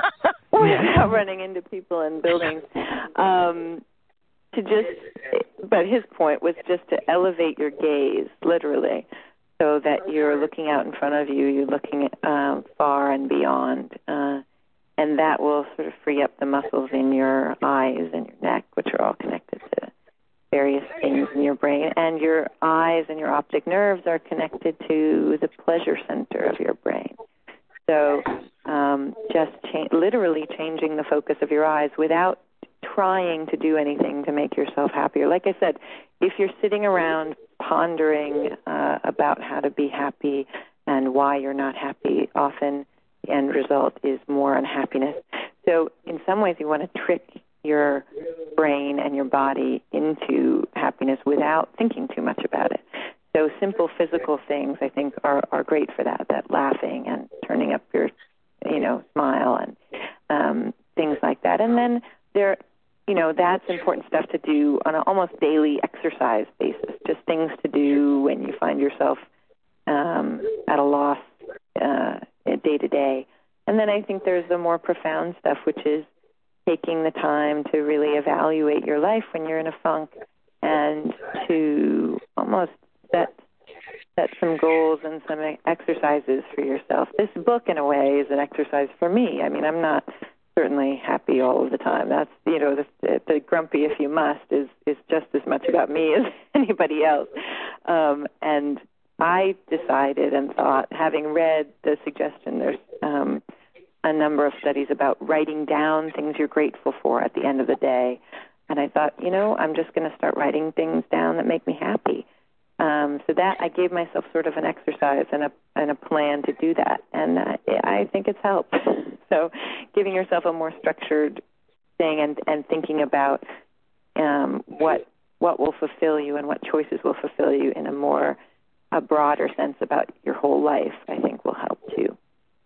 without running into people and buildings, um, to just, but his point was just to elevate your gaze, literally, so that you're looking out in front of you, you're looking uh, far and beyond, uh, and that will sort of free up the muscles in your eyes and your neck, which are all connected to various things in your brain, and your eyes and your optic nerves are connected to the pleasure center of your brain. So um, just cha- literally changing the focus of your eyes without trying to do anything to make yourself happier. Like I said, if you're sitting around pondering uh, about how to be happy and why you're not happy, often the end result is more unhappiness. So in some ways you want to trick your brain and your body into happiness without thinking too much about it. So simple physical things, I think, are, are great for that, that laughing and turning up your, you know, smile and um, things like that. And then there, you know, that's important stuff to do on an almost daily exercise basis, just things to do when you find yourself um, at a loss uh, day to day. And then I think there's the more profound stuff, which is taking the time to really evaluate your life when you're in a funk and to almost set set some goals and some exercises for yourself. This book, in a way, is an exercise for me. I mean, I'm not certainly happy all of the time. That's, you know, the, the grumpy if you must is, is just as much about me as anybody else. Um, and I decided and thought, having read the suggestion, there's um, a number of studies about writing down things you're grateful for at the end of the day. And I thought, you know, I'm just going to start writing things down that make me happy. Um, so that I gave myself sort of an exercise and a and a plan to do that, and uh, I think it's helped. So giving yourself a more structured thing and, and thinking about um, what what will fulfill you and what choices will fulfill you in a more a broader sense about your whole life, I think will help too.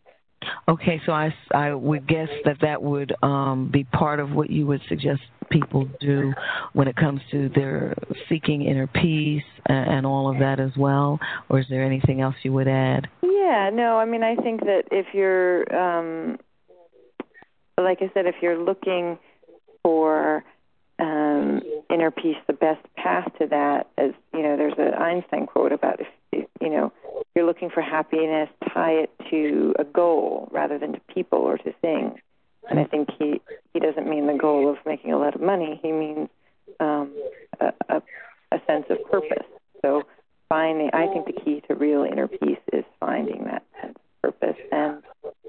Okay, so I, I would guess that that would um, be part of what you would suggest people do when it comes to their seeking inner peace and, and all of that as well, or is there anything else you would add? Yeah, no, I mean, I think that if you're, um, like I said, if you're looking for um, inner peace, the best path to that is, you know, there's an Einstein quote about if, if you know, you're looking for happiness, tie it to a goal rather than to people or to things. And I think he, he doesn't mean the goal of making a lot of money. He means um, a, a, a sense of purpose. So finding, I think the key to real inner peace is finding that sense of purpose. And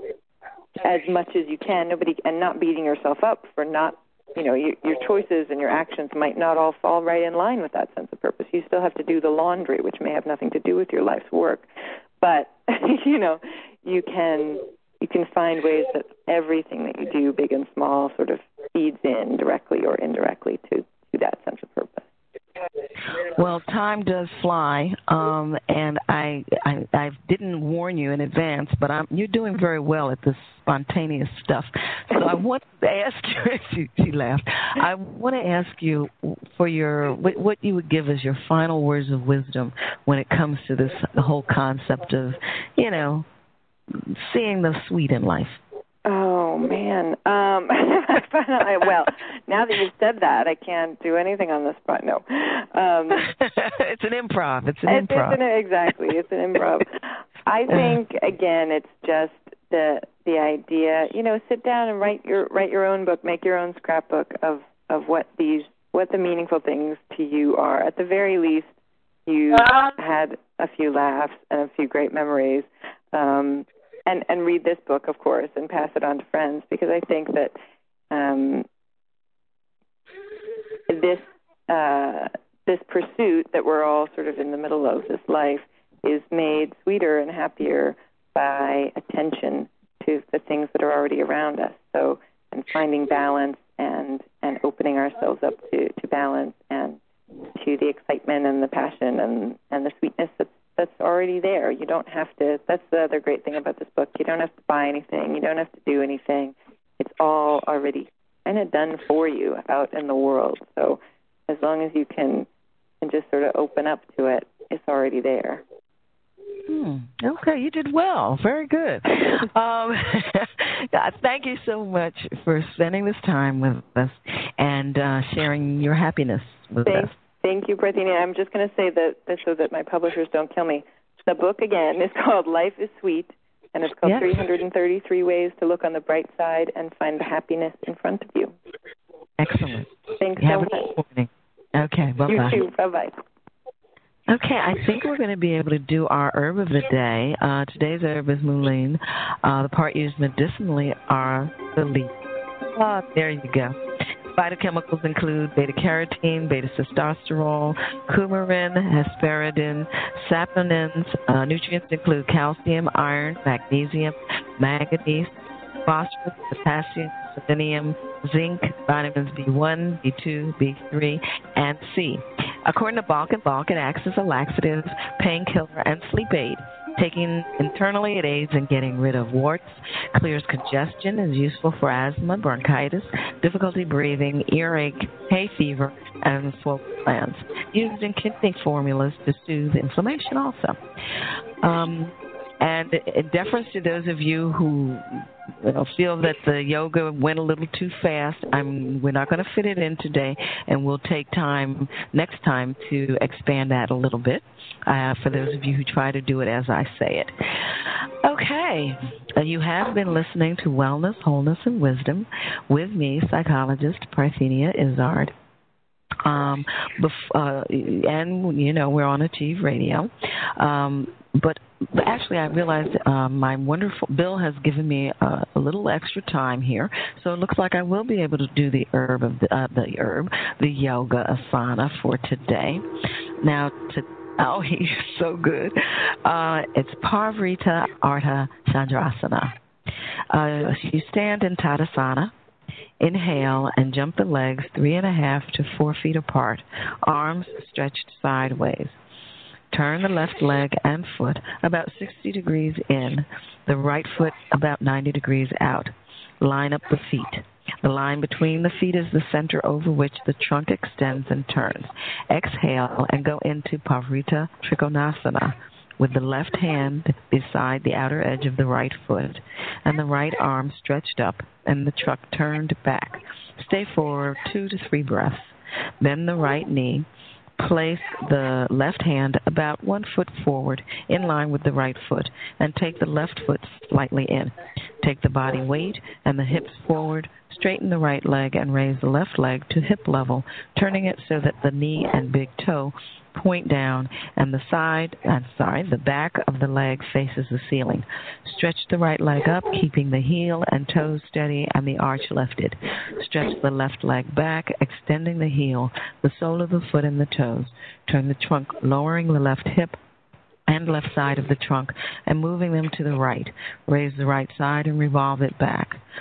as much as you can, nobody, and not beating yourself up for not, you know, your, your choices and your actions might not all fall right in line with that sense of purpose. You still have to do the laundry, which may have nothing to do with your life's work. But, you know, you can you can find ways that everything that you do, big and small, sort of feeds in directly or indirectly to, to that sense of purpose. Well, time does fly, um, and I, I I didn't warn you in advance, but I'm, you're doing very well at this spontaneous stuff. So I want to ask you, she, she laughed, I want to ask you for your, what, what you would give as your final words of wisdom when it comes to this whole concept of, you know, seeing the sweet in life. Oh, man. Um, well, now that you've said that, I can't do anything on the spot. No. Um, it's an improv. It's an it's, improv. It's an, exactly. It's an improv. I think, again, it's just the the idea, you know, sit down and write your write your own book, make your own scrapbook of, of what these what the meaningful things to you are. At the very least, you had a few laughs and a few great memories. Um And, and read this book, of course, and pass it on to friends, because I think that um, this uh, this pursuit that we're all sort of in the middle of, this life, is made sweeter and happier by attention to the things that are already around us. So, and finding balance and, and opening ourselves up to, to balance and to the excitement and the passion and, and the sweetness that's that's already there. You don't have to, that's the other great thing about this book. You don't have to buy anything. You don't have to do anything. It's all already kind of done for you out in the world. So as long as you can, can just sort of open up to it, it's already there. Hmm. Okay, you did well. Very good. um, thank you so much for spending this time with us and uh, sharing your happiness with Thanks. us. Thank you, Parthenia. I'm just going to say that, that so that my publishers don't kill me. The book, again, is called Life is Sweet, and it's called yes. three hundred thirty-three Ways to Look on the Bright Side and Find the Happiness in Front of You. Excellent. Thanks Have so a much. good morning. Okay, bye-bye. You too. Bye-bye. Okay, I think we're going to be able to do our herb of the day. Uh, today's herb is mullein. Uh, the part used medicinally are the leaf. Oh, there you go. Phytochemicals include beta-carotene, beta-sitosterol, coumarin, hesperidin, saponins. Uh, nutrients include calcium, iron, magnesium, manganese, phosphorus, potassium, selenium, zinc, vitamins B one, B two, B three, and C. According to Balk and Balk, it acts as a laxative, painkiller, and sleep aid. Taken internally, it aids in getting rid of warts, clears congestion, is useful for asthma, bronchitis, difficulty breathing, earache, hay fever, and swollen glands. Used in kidney formulas to soothe inflammation also. Um, and in deference to those of you who you know, feel that the yoga went a little too fast, I'm, we're not going to fit it in today, and we'll take time next time to expand that a little bit uh, for those of you who try to do it as I say it. Okay, uh, you have been listening to Wellness, Wholeness, and Wisdom with me, psychologist Parthenia Izzard. Um, bef- uh, and, you know, we're on Achieve Radio. Um, but actually, I realized uh, my wonderful Bill has given me uh, a little extra time here, so it looks like I will be able to do the herb of the, uh, the herb, the yoga asana for today. Now, to, oh, he's so good. Uh, it's Parivrtta Ardha Chandrasana. Uh, you stand in Tadasana. Inhale and jump the legs three and a half to four feet apart, arms stretched sideways. Turn the left leg and foot about sixty degrees in, the right foot about ninety degrees out. Line up the feet. The line between the feet is the center over which the trunk extends and turns. Exhale and go into Parivrtta Trikonasana, with the left hand beside the outer edge of the right foot and the right arm stretched up and the trunk turned back. Stay for two to three breaths. Bend the right knee. Place the left hand about one foot forward in line with the right foot and take the left foot slightly in. Take the body weight and the hips forward. Straighten the right leg and raise the left leg to hip level, turning it so that the knee and big toe point down and the side, I'm sorry, the back of the leg faces the ceiling. Stretch the right leg up, keeping the heel and toes steady and the arch lifted. Stretch the left leg back, extending the heel, the sole of the foot and the toes. Turn the trunk, lowering the left hip and left side of the trunk and moving them to the right. Raise the right side and revolve it back.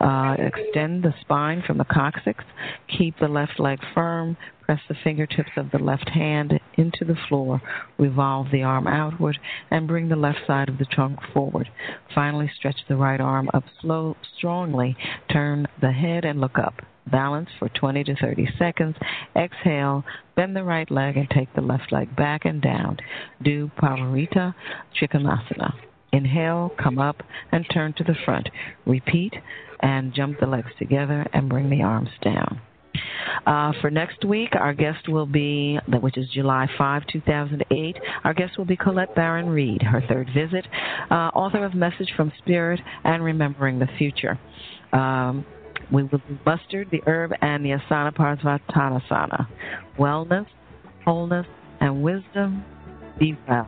Uh, extend the spine from the coccyx. Keep the left leg firm. Press the fingertips of the left hand into the floor. Revolve the arm outward and bring the left side of the trunk forward. Finally, stretch the right arm up slow, strongly. Turn the head and look up. Balance for twenty to thirty seconds. Exhale, bend the right leg and take the left leg back and down. Do Pavarita Trikonasana. Inhale, come up and turn to the front. Repeat and jump the legs together and bring the arms down. Uh, for next week, our guest will be, which is July fifth, two thousand eight, our guest will be Colette Baron Reed, her third visit, uh, author of Message from Spirit and Remembering the Future. Um, we will do mustard, the herb, and the asana parvattanasana. Wellness, wholeness, and wisdom. Be well.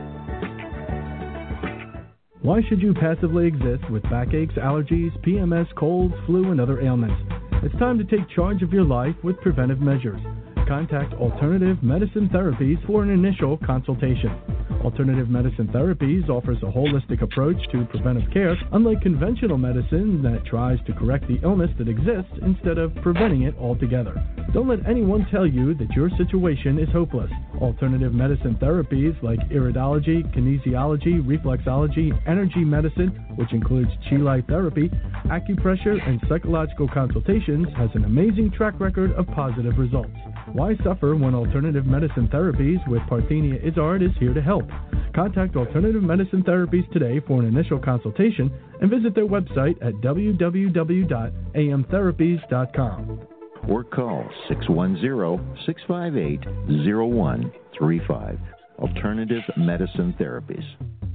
Why should you passively exist with backaches, allergies, P M S, colds, flu, and other ailments? It's time to take charge of your life with preventive measures. Contact Alternative Medicine Therapies for an initial consultation. Alternative Medicine Therapies offers a holistic approach to preventive care, unlike conventional medicine that tries to correct the illness that exists instead of preventing it altogether. Don't let anyone tell you that your situation is hopeless. Alternative medicine therapies like iridology, kinesiology, reflexology, energy medicine, which includes Chi Light therapy, acupressure, and psychological consultations, has an amazing track record of positive results. Why suffer when Alternative Medicine Therapies with Parthenia Izzard is here to help? Contact Alternative Medicine Therapies today for an initial consultation and visit their website at w w w dot a m therapies dot com. Or call six one zero, six five eight, zero one three five. Alternative Medicine Therapies.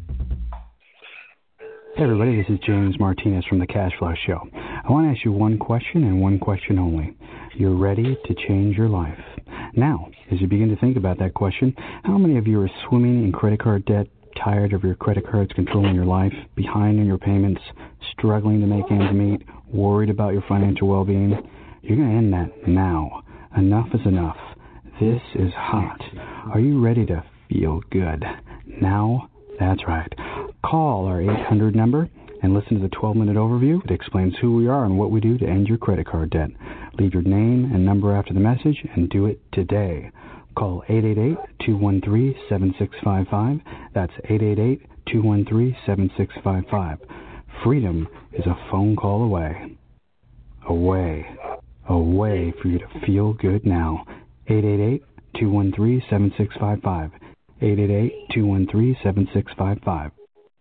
Hey everybody, this is James Martinez from the Cash Flow Show. I want to ask you one question and one question only. You're ready to change your life. Now, as you begin to think about that question, how many of you are swimming in credit card debt, tired of your credit cards controlling your life, behind on your payments, struggling to make ends meet, worried about your financial well-being? You're going to end that now. Enough is enough. This is hot. Are you ready to feel good? Now? That's right. Call our eight hundred number and listen to the twelve-minute overview. It explains who we are and what we do to end your credit card debt. Leave your name and number after the message and do it today. Call eight eight eight, two one three, seven six five five. That's eight eight eight, two one three, seven six five five. Freedom is a phone call away. Away. Away for you to feel good now. eight eight eight, two one three, seven six five five. eight eight eight, two one three, seven six five five.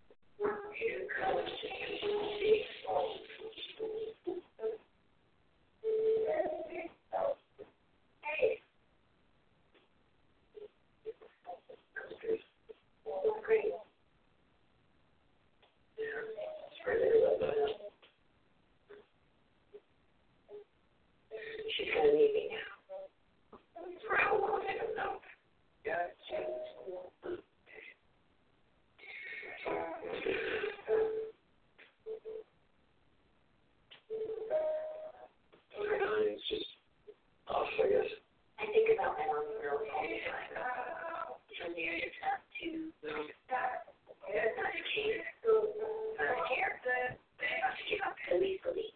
She's going to need me now. For how long, I don't know. Yeah, it's just off, I guess. I think about my mom really all the time. From the age of two to not a kid, not a care, to legally.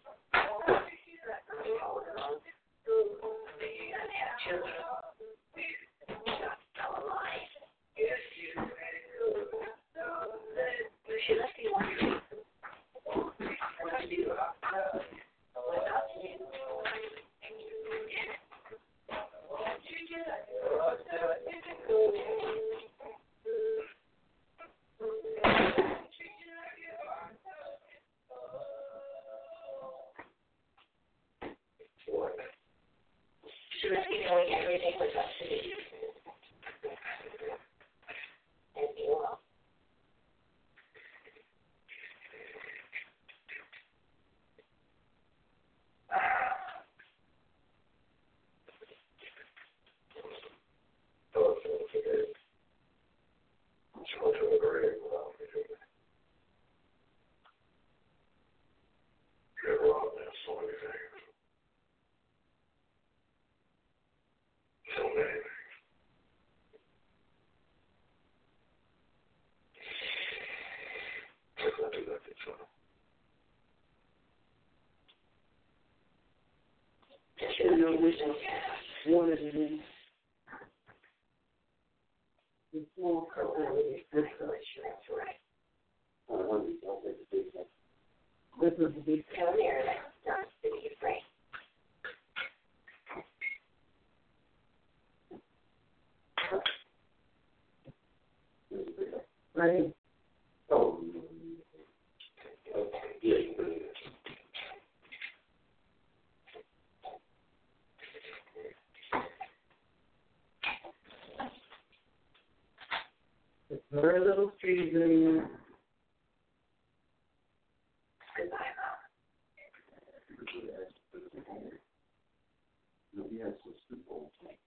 Children. Tell a lie. She left me wondering what to do. What not to do. She was doing everything with custody. And be well. So many things. know which one it is. The small color is this color. That's right. This is the big color. That's the big frame. Right. Oh. Yeah. It's very little trees in there. Yes, it's simple.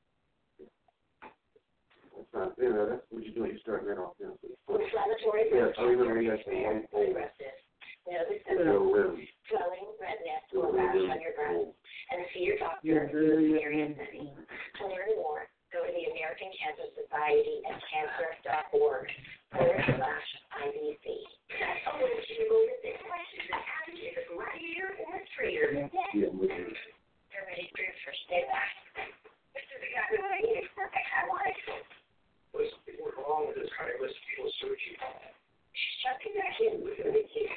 That's not, you know, that's what you're doing. You're starting that off now. Inflammatory. Yeah, so even when you got the one thing. Swelling, redness, or rash on your breast. And see your doctor if you experience any. To learn more, go to the American Cancer Society at cancer dot org forward slash I B C. Oh, and if you go to this question, the attitude is right here in the trailer. Yeah, they're ready for your first day back. Mister The guy who made it perfect. I want it. What's wrong with this kind of list of people searching? She's checking back in with the kid.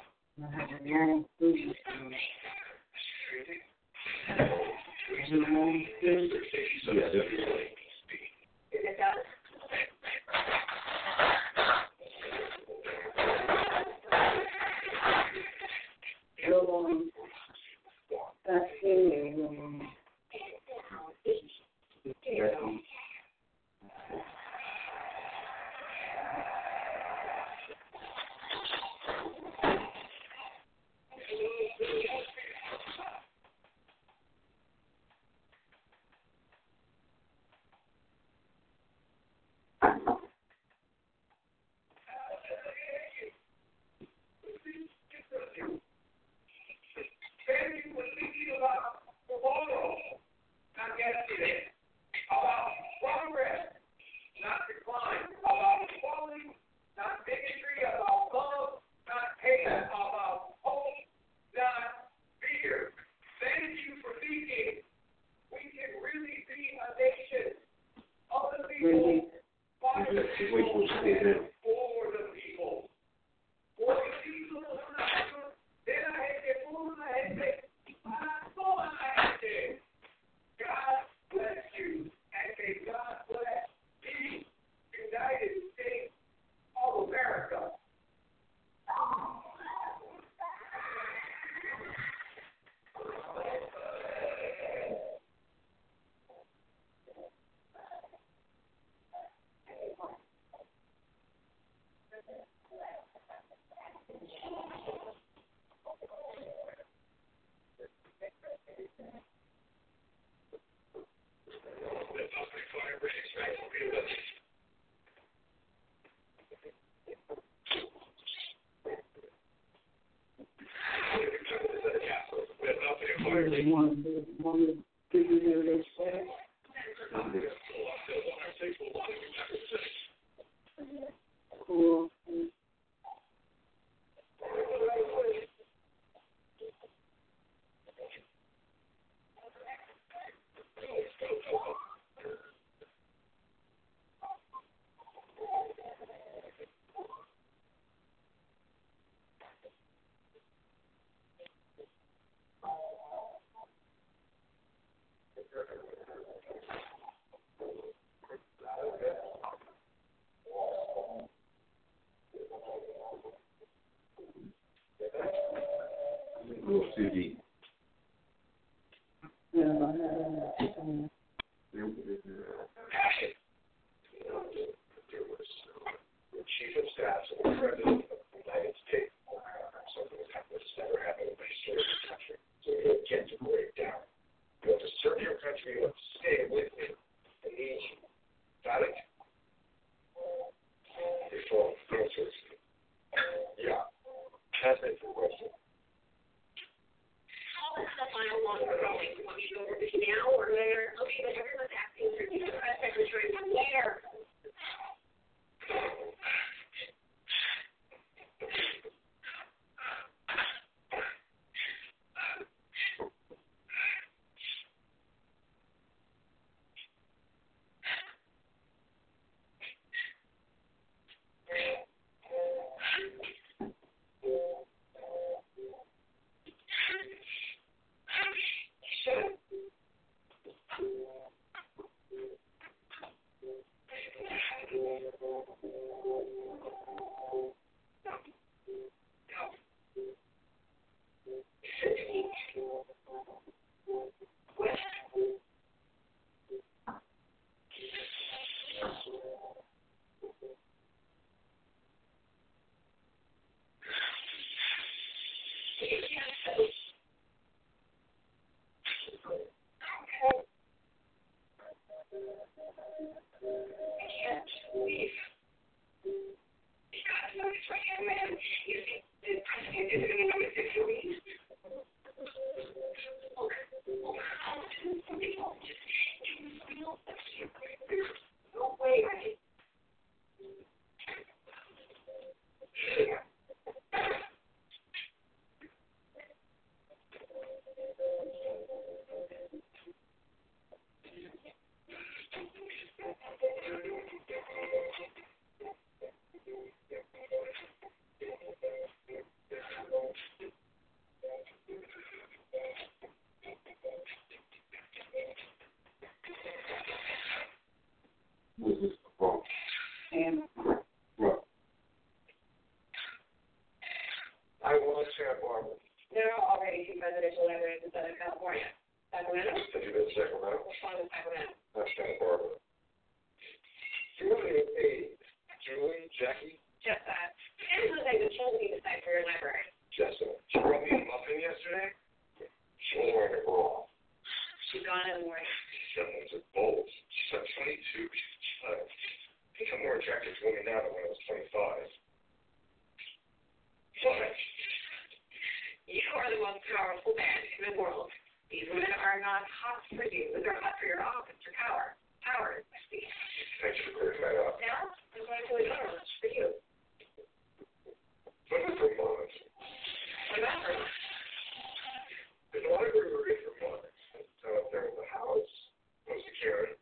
One, one, two, three, four. Cool. A little too deep. Yeah. The chief of staff of the president of the United States. Something has happened that's never happened in the history of the country. So you don't get to break down. You have to serve your country. You have to stay with it. And need you. Got it? Before answers. Yeah. That's it for question. All that stuff I don't want to go. You want me to go over this now or later? Okay, but everyone's asking for the press secretary from there. Santa Barbara. There are already two presidential libraries in Southern California. Sacramento? Have you been to Sacramento? Which one is Sacramento? That's Santa Barbara. Julie, hey, Julie, Jackie? Just that. And the thing that told me to cite for your library. Jessica. She brought me a muffin yesterday. She was wearing a bra. She's gone in the morning. She's got bold. She's like twenty-two. Uh, I think I'm more attracted to women now than when I was twenty-five. But you are the most powerful man in the world. These women are not hot for you. They're hot for your office, your power. Power. Thanks for clearing that up. Now, I'm going to ignore this for you. What about Vermont? What about Vermont? There's a library we're in Vermont. It's out there in the house. Close to Karen.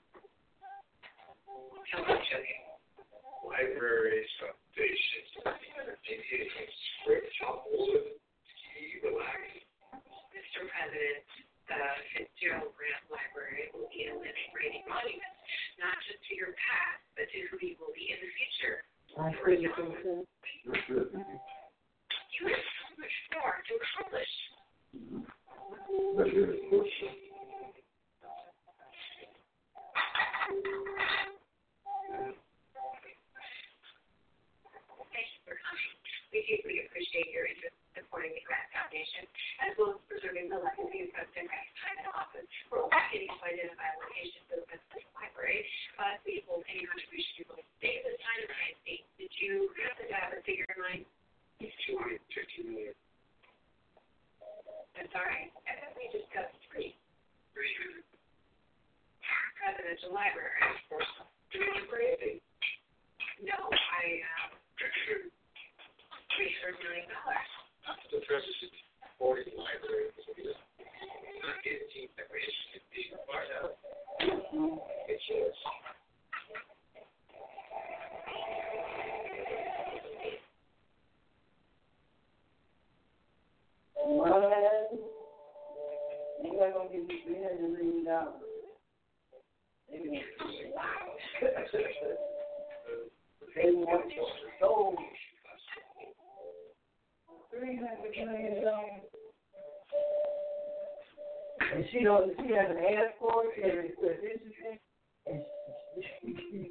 How much of you? Libraries, foundations, deviations, script, wood, ski, relax. Mister President, the Fitzgerald Grant Library will be a living, breathing monument, not just to your past, but to who you will be in the future. For example, you have so much more to accomplish. Thank you for coming. We deeply appreciate your interest in supporting the Grant Foundation, as well as preserving the legacy of President Grant's time in office. We're always getting to identify a location for the Presidential Library, but we hold any contribution you will stay at this time in the state. Did you happen to have a figure in mind? It's two hundred fifty million. I'm sorry. I thought we discussed three. Three. Presidential Library. You're crazy. No, I, uh, three hundred million dollars. The president forty libraries. Not fifteen libraries. Fifteen. Find out. It's yours. What? You're not going to give me three hundred million dollars. Wow. They want your soul. three hundred million dollars. And she don't, she hasn't asked for it, and it's interesting. And she,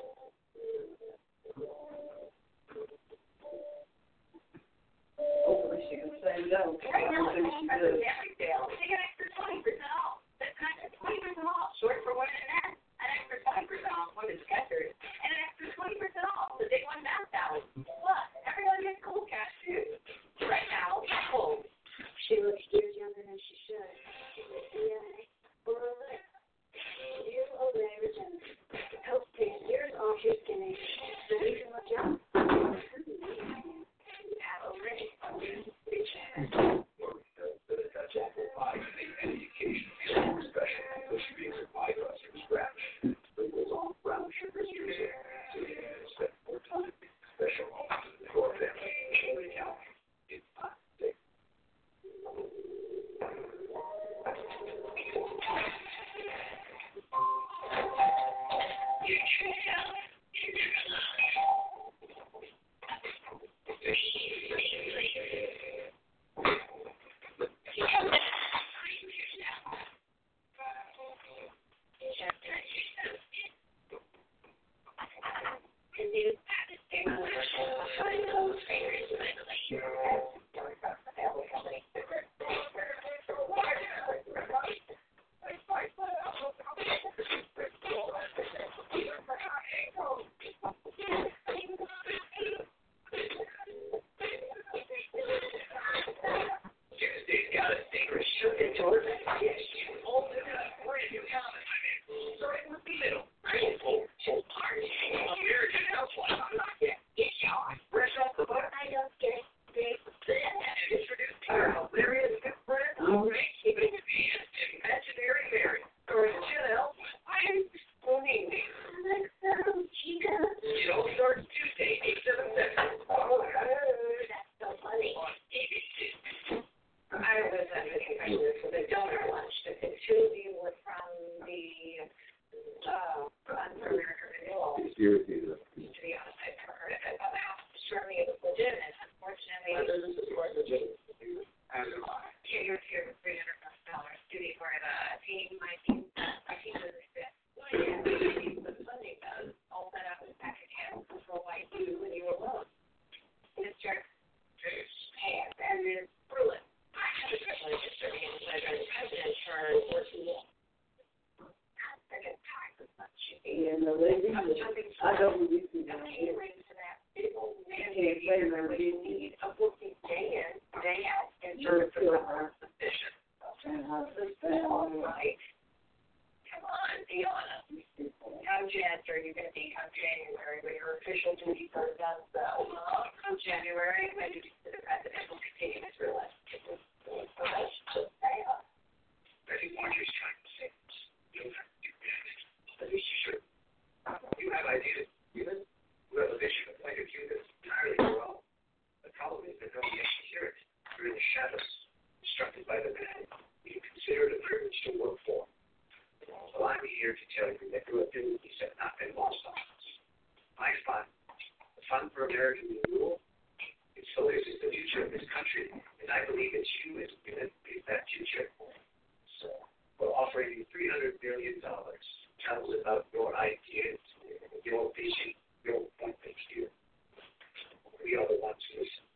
hopefully she can say no. Right now, it's an every sale. They get extra twenty percent off. That's kind of twenty percent off. Short for women and men. An extra twenty percent off women's sketchers. And an extra twenty percent off the big one math salad. Plus, everyone gets cold cash too. Right now, cold. She looks years younger than she should. Yeah. Well, you obey Virginia. Helps take years off your skinny. So you can look young. Have already. That's apple pie. Any occasion feels special because she makes a pie crust from scratch. Sprinkles on brown sugar drizzle. So you can spend more time special to your family. Holy cow. It's not sick. I don't believe you. I'm catering to that. And if you really need a working day in, day out, and service are sufficient. All right. Come on, be honest. How jazzed are you going to be come January when your official duties are done? So, uh, come January, my duties to the president will continue to realize it's so much to say. I think Marjorie's trying to say this. You don't have to do that. At least you should. You have ideas. You have a vision, a point of view that's entirely wrong. The problem is that nobody actually hears it. You're in the shadows, instructed by the man you consider it a privilege to work for. So I'm here to tell you that your abilities have not been lost on us. My fund, the Fund for American Renewal, its focus is the future of this country, and I believe it's you as going to be that future. So we're offering you three hundred billion dollars. Tell us about your ideas, your vision, your point of view. We are the ones who listen.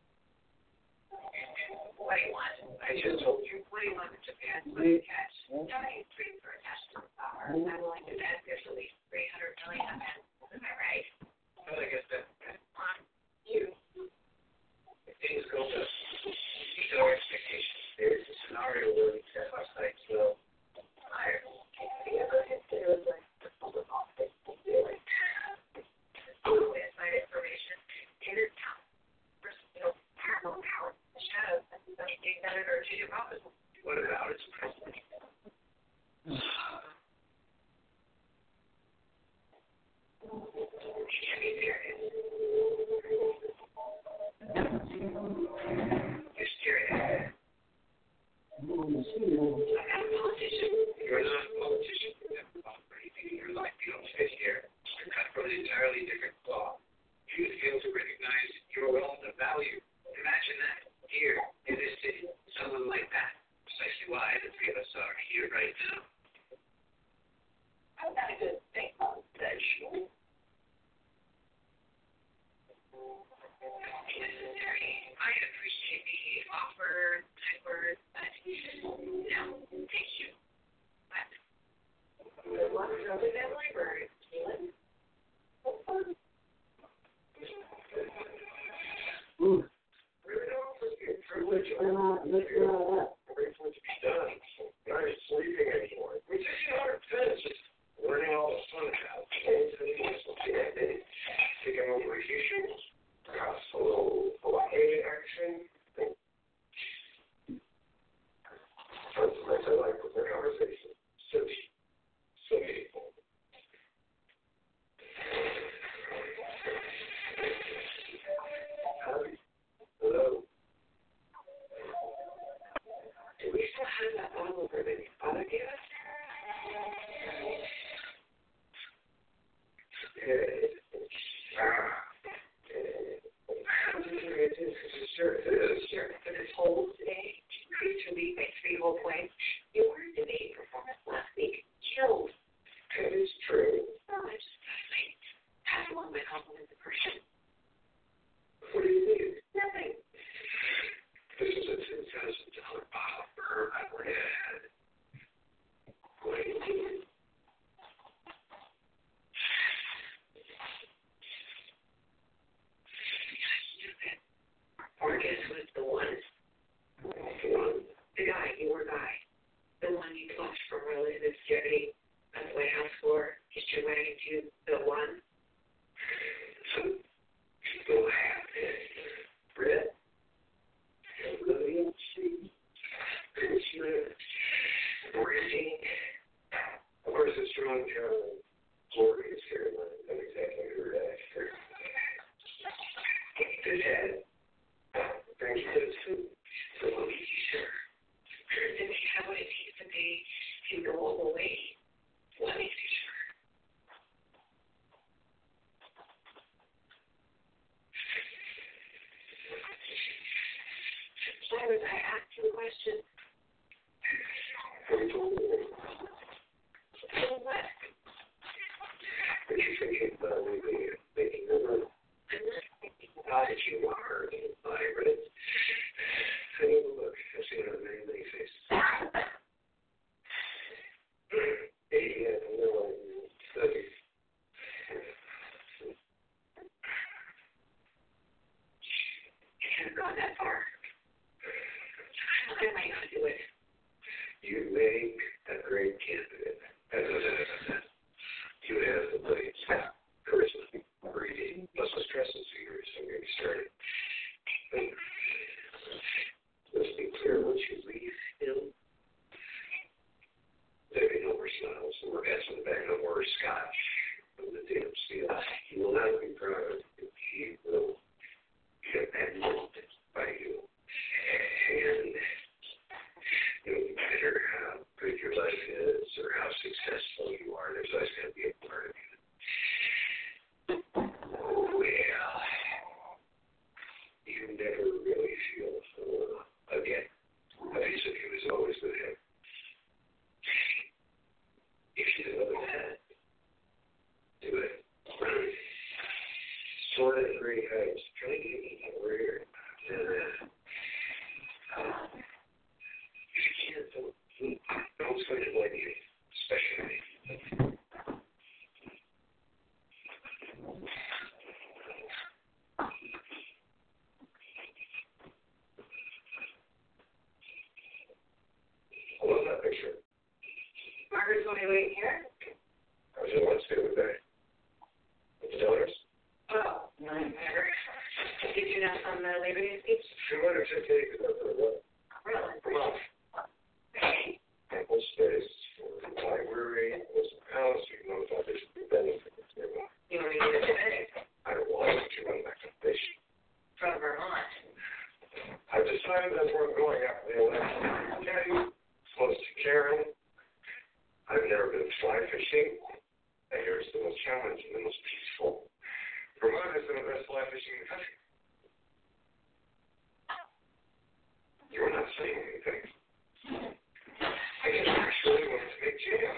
What do you want? I just told you. What do you want Japan to catch? Donate three for national power. I'm willing to bet there's at least three hundred million of it. Am I right? Well, I guess that On you. if things go to exceed our expectations, there is a scenario where we set our sights low. I have you ever considered like the public office doing inside information in its town? You know, power, power, shadows, and anything that it urges you about it. What about its president? Can be serious. You're serious. I'm not a politician. You're not a politician. You're never fought for anything in your life. You don't fit here. You're cut from an entirely different cloth. You fail to recognize your own value. Imagine that here in this city, someone like that. Precisely why the three of us are here right now. I've got a good thing on that show. Necessary. I appreciate the offer, type words, but no, thank you. But good luck over that library, Keelan. Ooh. Really don't forget privilege. I'm not looking at that. Waiting for it to be done. Not even sleeping anymore. We're taking our pens, just learning all the fun about things and things. Taking over issues, perhaps a little Hawaii action. Sometimes I like with the conversation. So deep, so meaningful. Hello. Do we still have that bottle of bourbon your father gave us? Sure it is. Sure, for this whole today, to be my three whole points. You were in the performance last week. Killed. That is true. Oh, I just gotta say, pass along my compliments in person. What do you need? Nothing. This is a ten thousand dollar bottle of bourbon I would have had. What do you need? Marcus was the one. The guy, your guy. The one you left from relative security at the White House for history wagon to the one. So, people have Brett, William C. Richmond, Brandy. Of course, it's strong Carolyn. Gloria is here, an executive director. Good head. Thank you to the food. So we'll be sure. If you have what it needs to be to go all the way, let me be sure. Why was I asked you a question? So what? What are you thinking about making the room? I'm not thinking How did you are? one in Green Heights. Trying to get me weird. You can't don't, don't switch it like you, especially. I love that picture. Margaret's only waiting here. I was in one stay with that. With the daughters. Oh, no, never. Did you know some uh, Labor Day speech? She might have just taken it for what? Really? Well, ample space for the library, was a house, you know, thought there should be benefits. You don't need it today. I don't want to run back to fishing. From Vermont. I've decided that's where I'm going after the election. Okay, close to Karen. I've never been fly fishing. I hear it's the most challenging, the most peaceful. Vermont has been the best fly fishing in the country. You're not saying anything. I just actually want to make jam.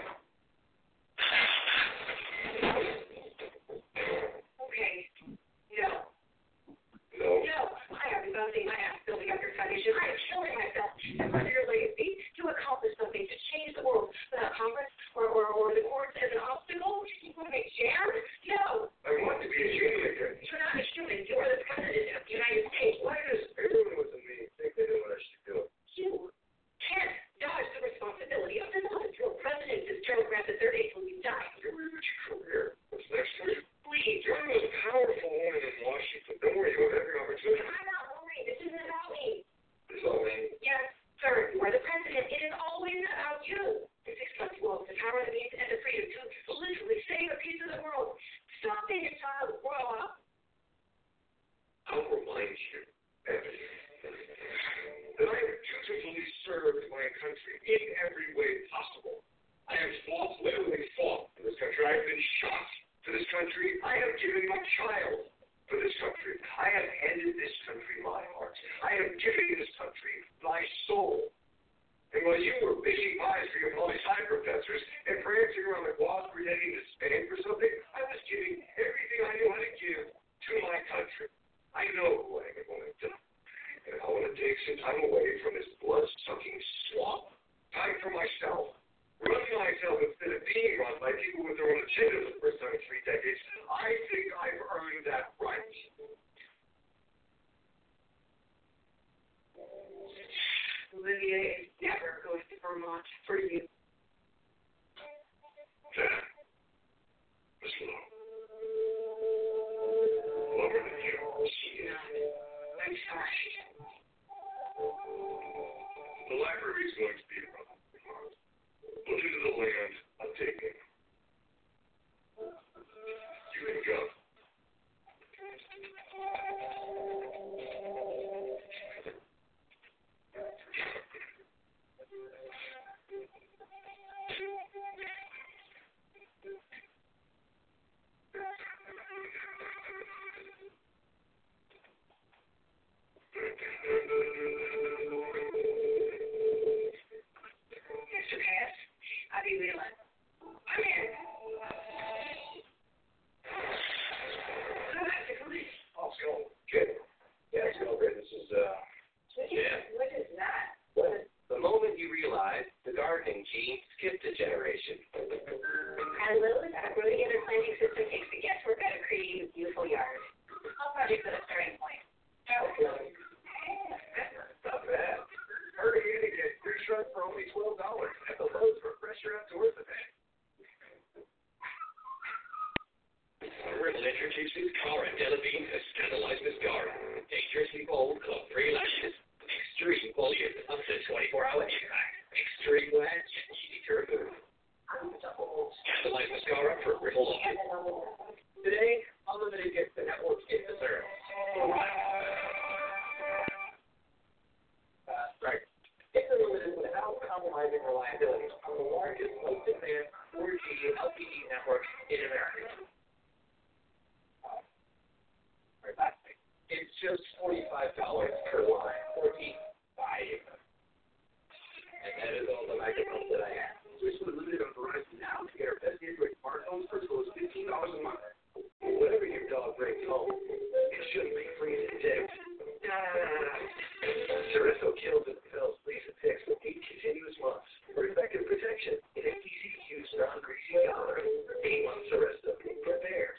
Okay. No. No. No. I have been busting my ass building up your foundation. I am killing myself. And whether you're lazy to accomplish something to change the world without Congress or, or, or the courts as an obstacle, you want to make jam? No. I want to be a human maker. You're not a human. You are the president of the United States. Why does everyone with me think they know what I should do? You can't dodge the responsibility of the non-real president. This term grants a third age when you die. You're really rich career. What's next for you? Please. You're the most powerful woman in Washington. Don't worry, you'll have every opportunity. I'm not worried. This isn't about me. It's all me. Yes, sir. You are the president. It is always about you. It's acceptable. The power of the means and the freedom to literally save a piece of the world. Stop being a child. Grow up. I'll remind you, Evan, that I have dutifully served my country in every way possible. I have fought, literally fought for this country. I have been shot for this country. I have given my child for this country. I have handed this country my heart. I have given this country my soul. And while you were making pies for your poli-sci professors and prancing around the quad pretending to Spain for something, I was giving everything I knew how to give to my country. I know who I am going to do. And I want to take some time away from this blood-sucking swamp. Time for myself. Run myself instead of being run by people with their own agenda for the first time in three decades. I think I've earned that right. Olivier is never going to Vermont for you. Dad, Miss Lowe. Lower than you. I'm sorry. The library is going to be around Vermont. Look into the land I'm taking. You can go. Mister Cass, how do you realize? I'm in. Oh, it's going good. Yeah, it's going good. This is, uh, yeah. What is that? What? The moment you realize the gardening gene skipped a generation. And Lilith, our brilliant planting system takes the guesswork out of creating a beautiful yard. All projects at a starting point. Okay. Not bad. Heard you to get free shrimp for only twelve dollars at the Lowe's for fresher outdoors event. We're introducing Cara Delevingne as Scandalized Mascara. Dangerously bold, club-free lashes. Extreme volume, up to twenty-four hour impact. Extreme wet, easy to remove. Scandalized Mascara for ripple on. Today, unlimited gets the network in dessert. Uh, right. It's unlimited without compromising reliability on the largest, most advanced four G L T E network in America. Right. It's just forty-five dollars per line, forty-five. And that is all the microphones that I have. Switch to limited on Verizon now to get our best Android smartphones for as low as fifteen dollars a month. Whatever your dog brings home, shouldn't be freezing ticks. Seresto kills and kills fleas and ticks for eight continuous months for effective protection in an easy-to-use, non-greasy color. eight months Seresto. Prepare.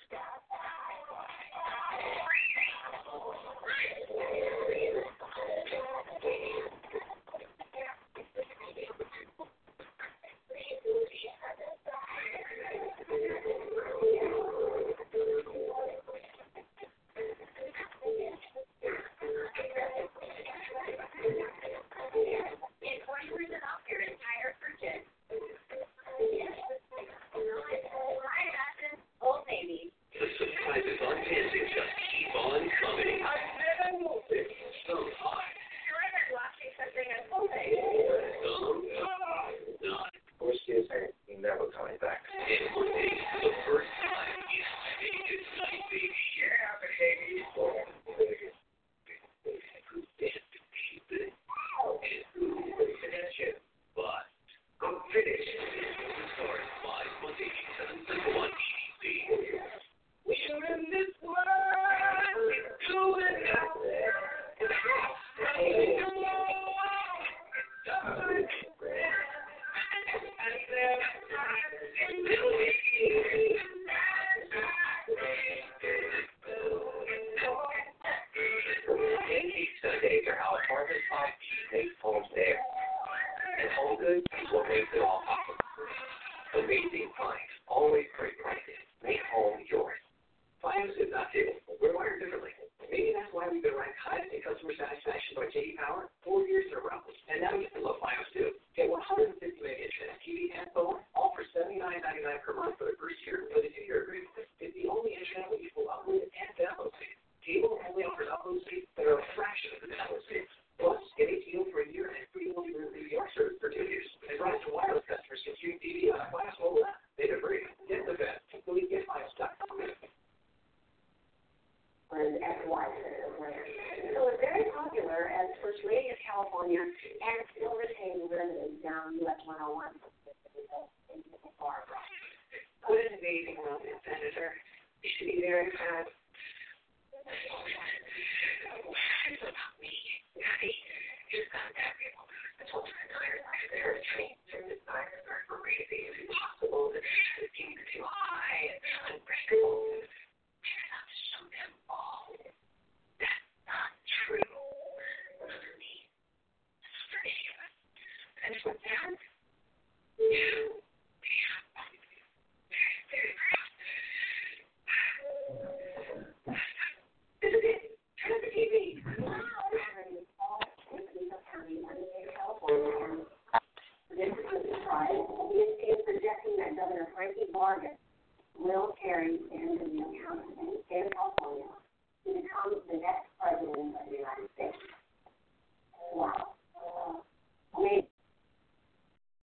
Will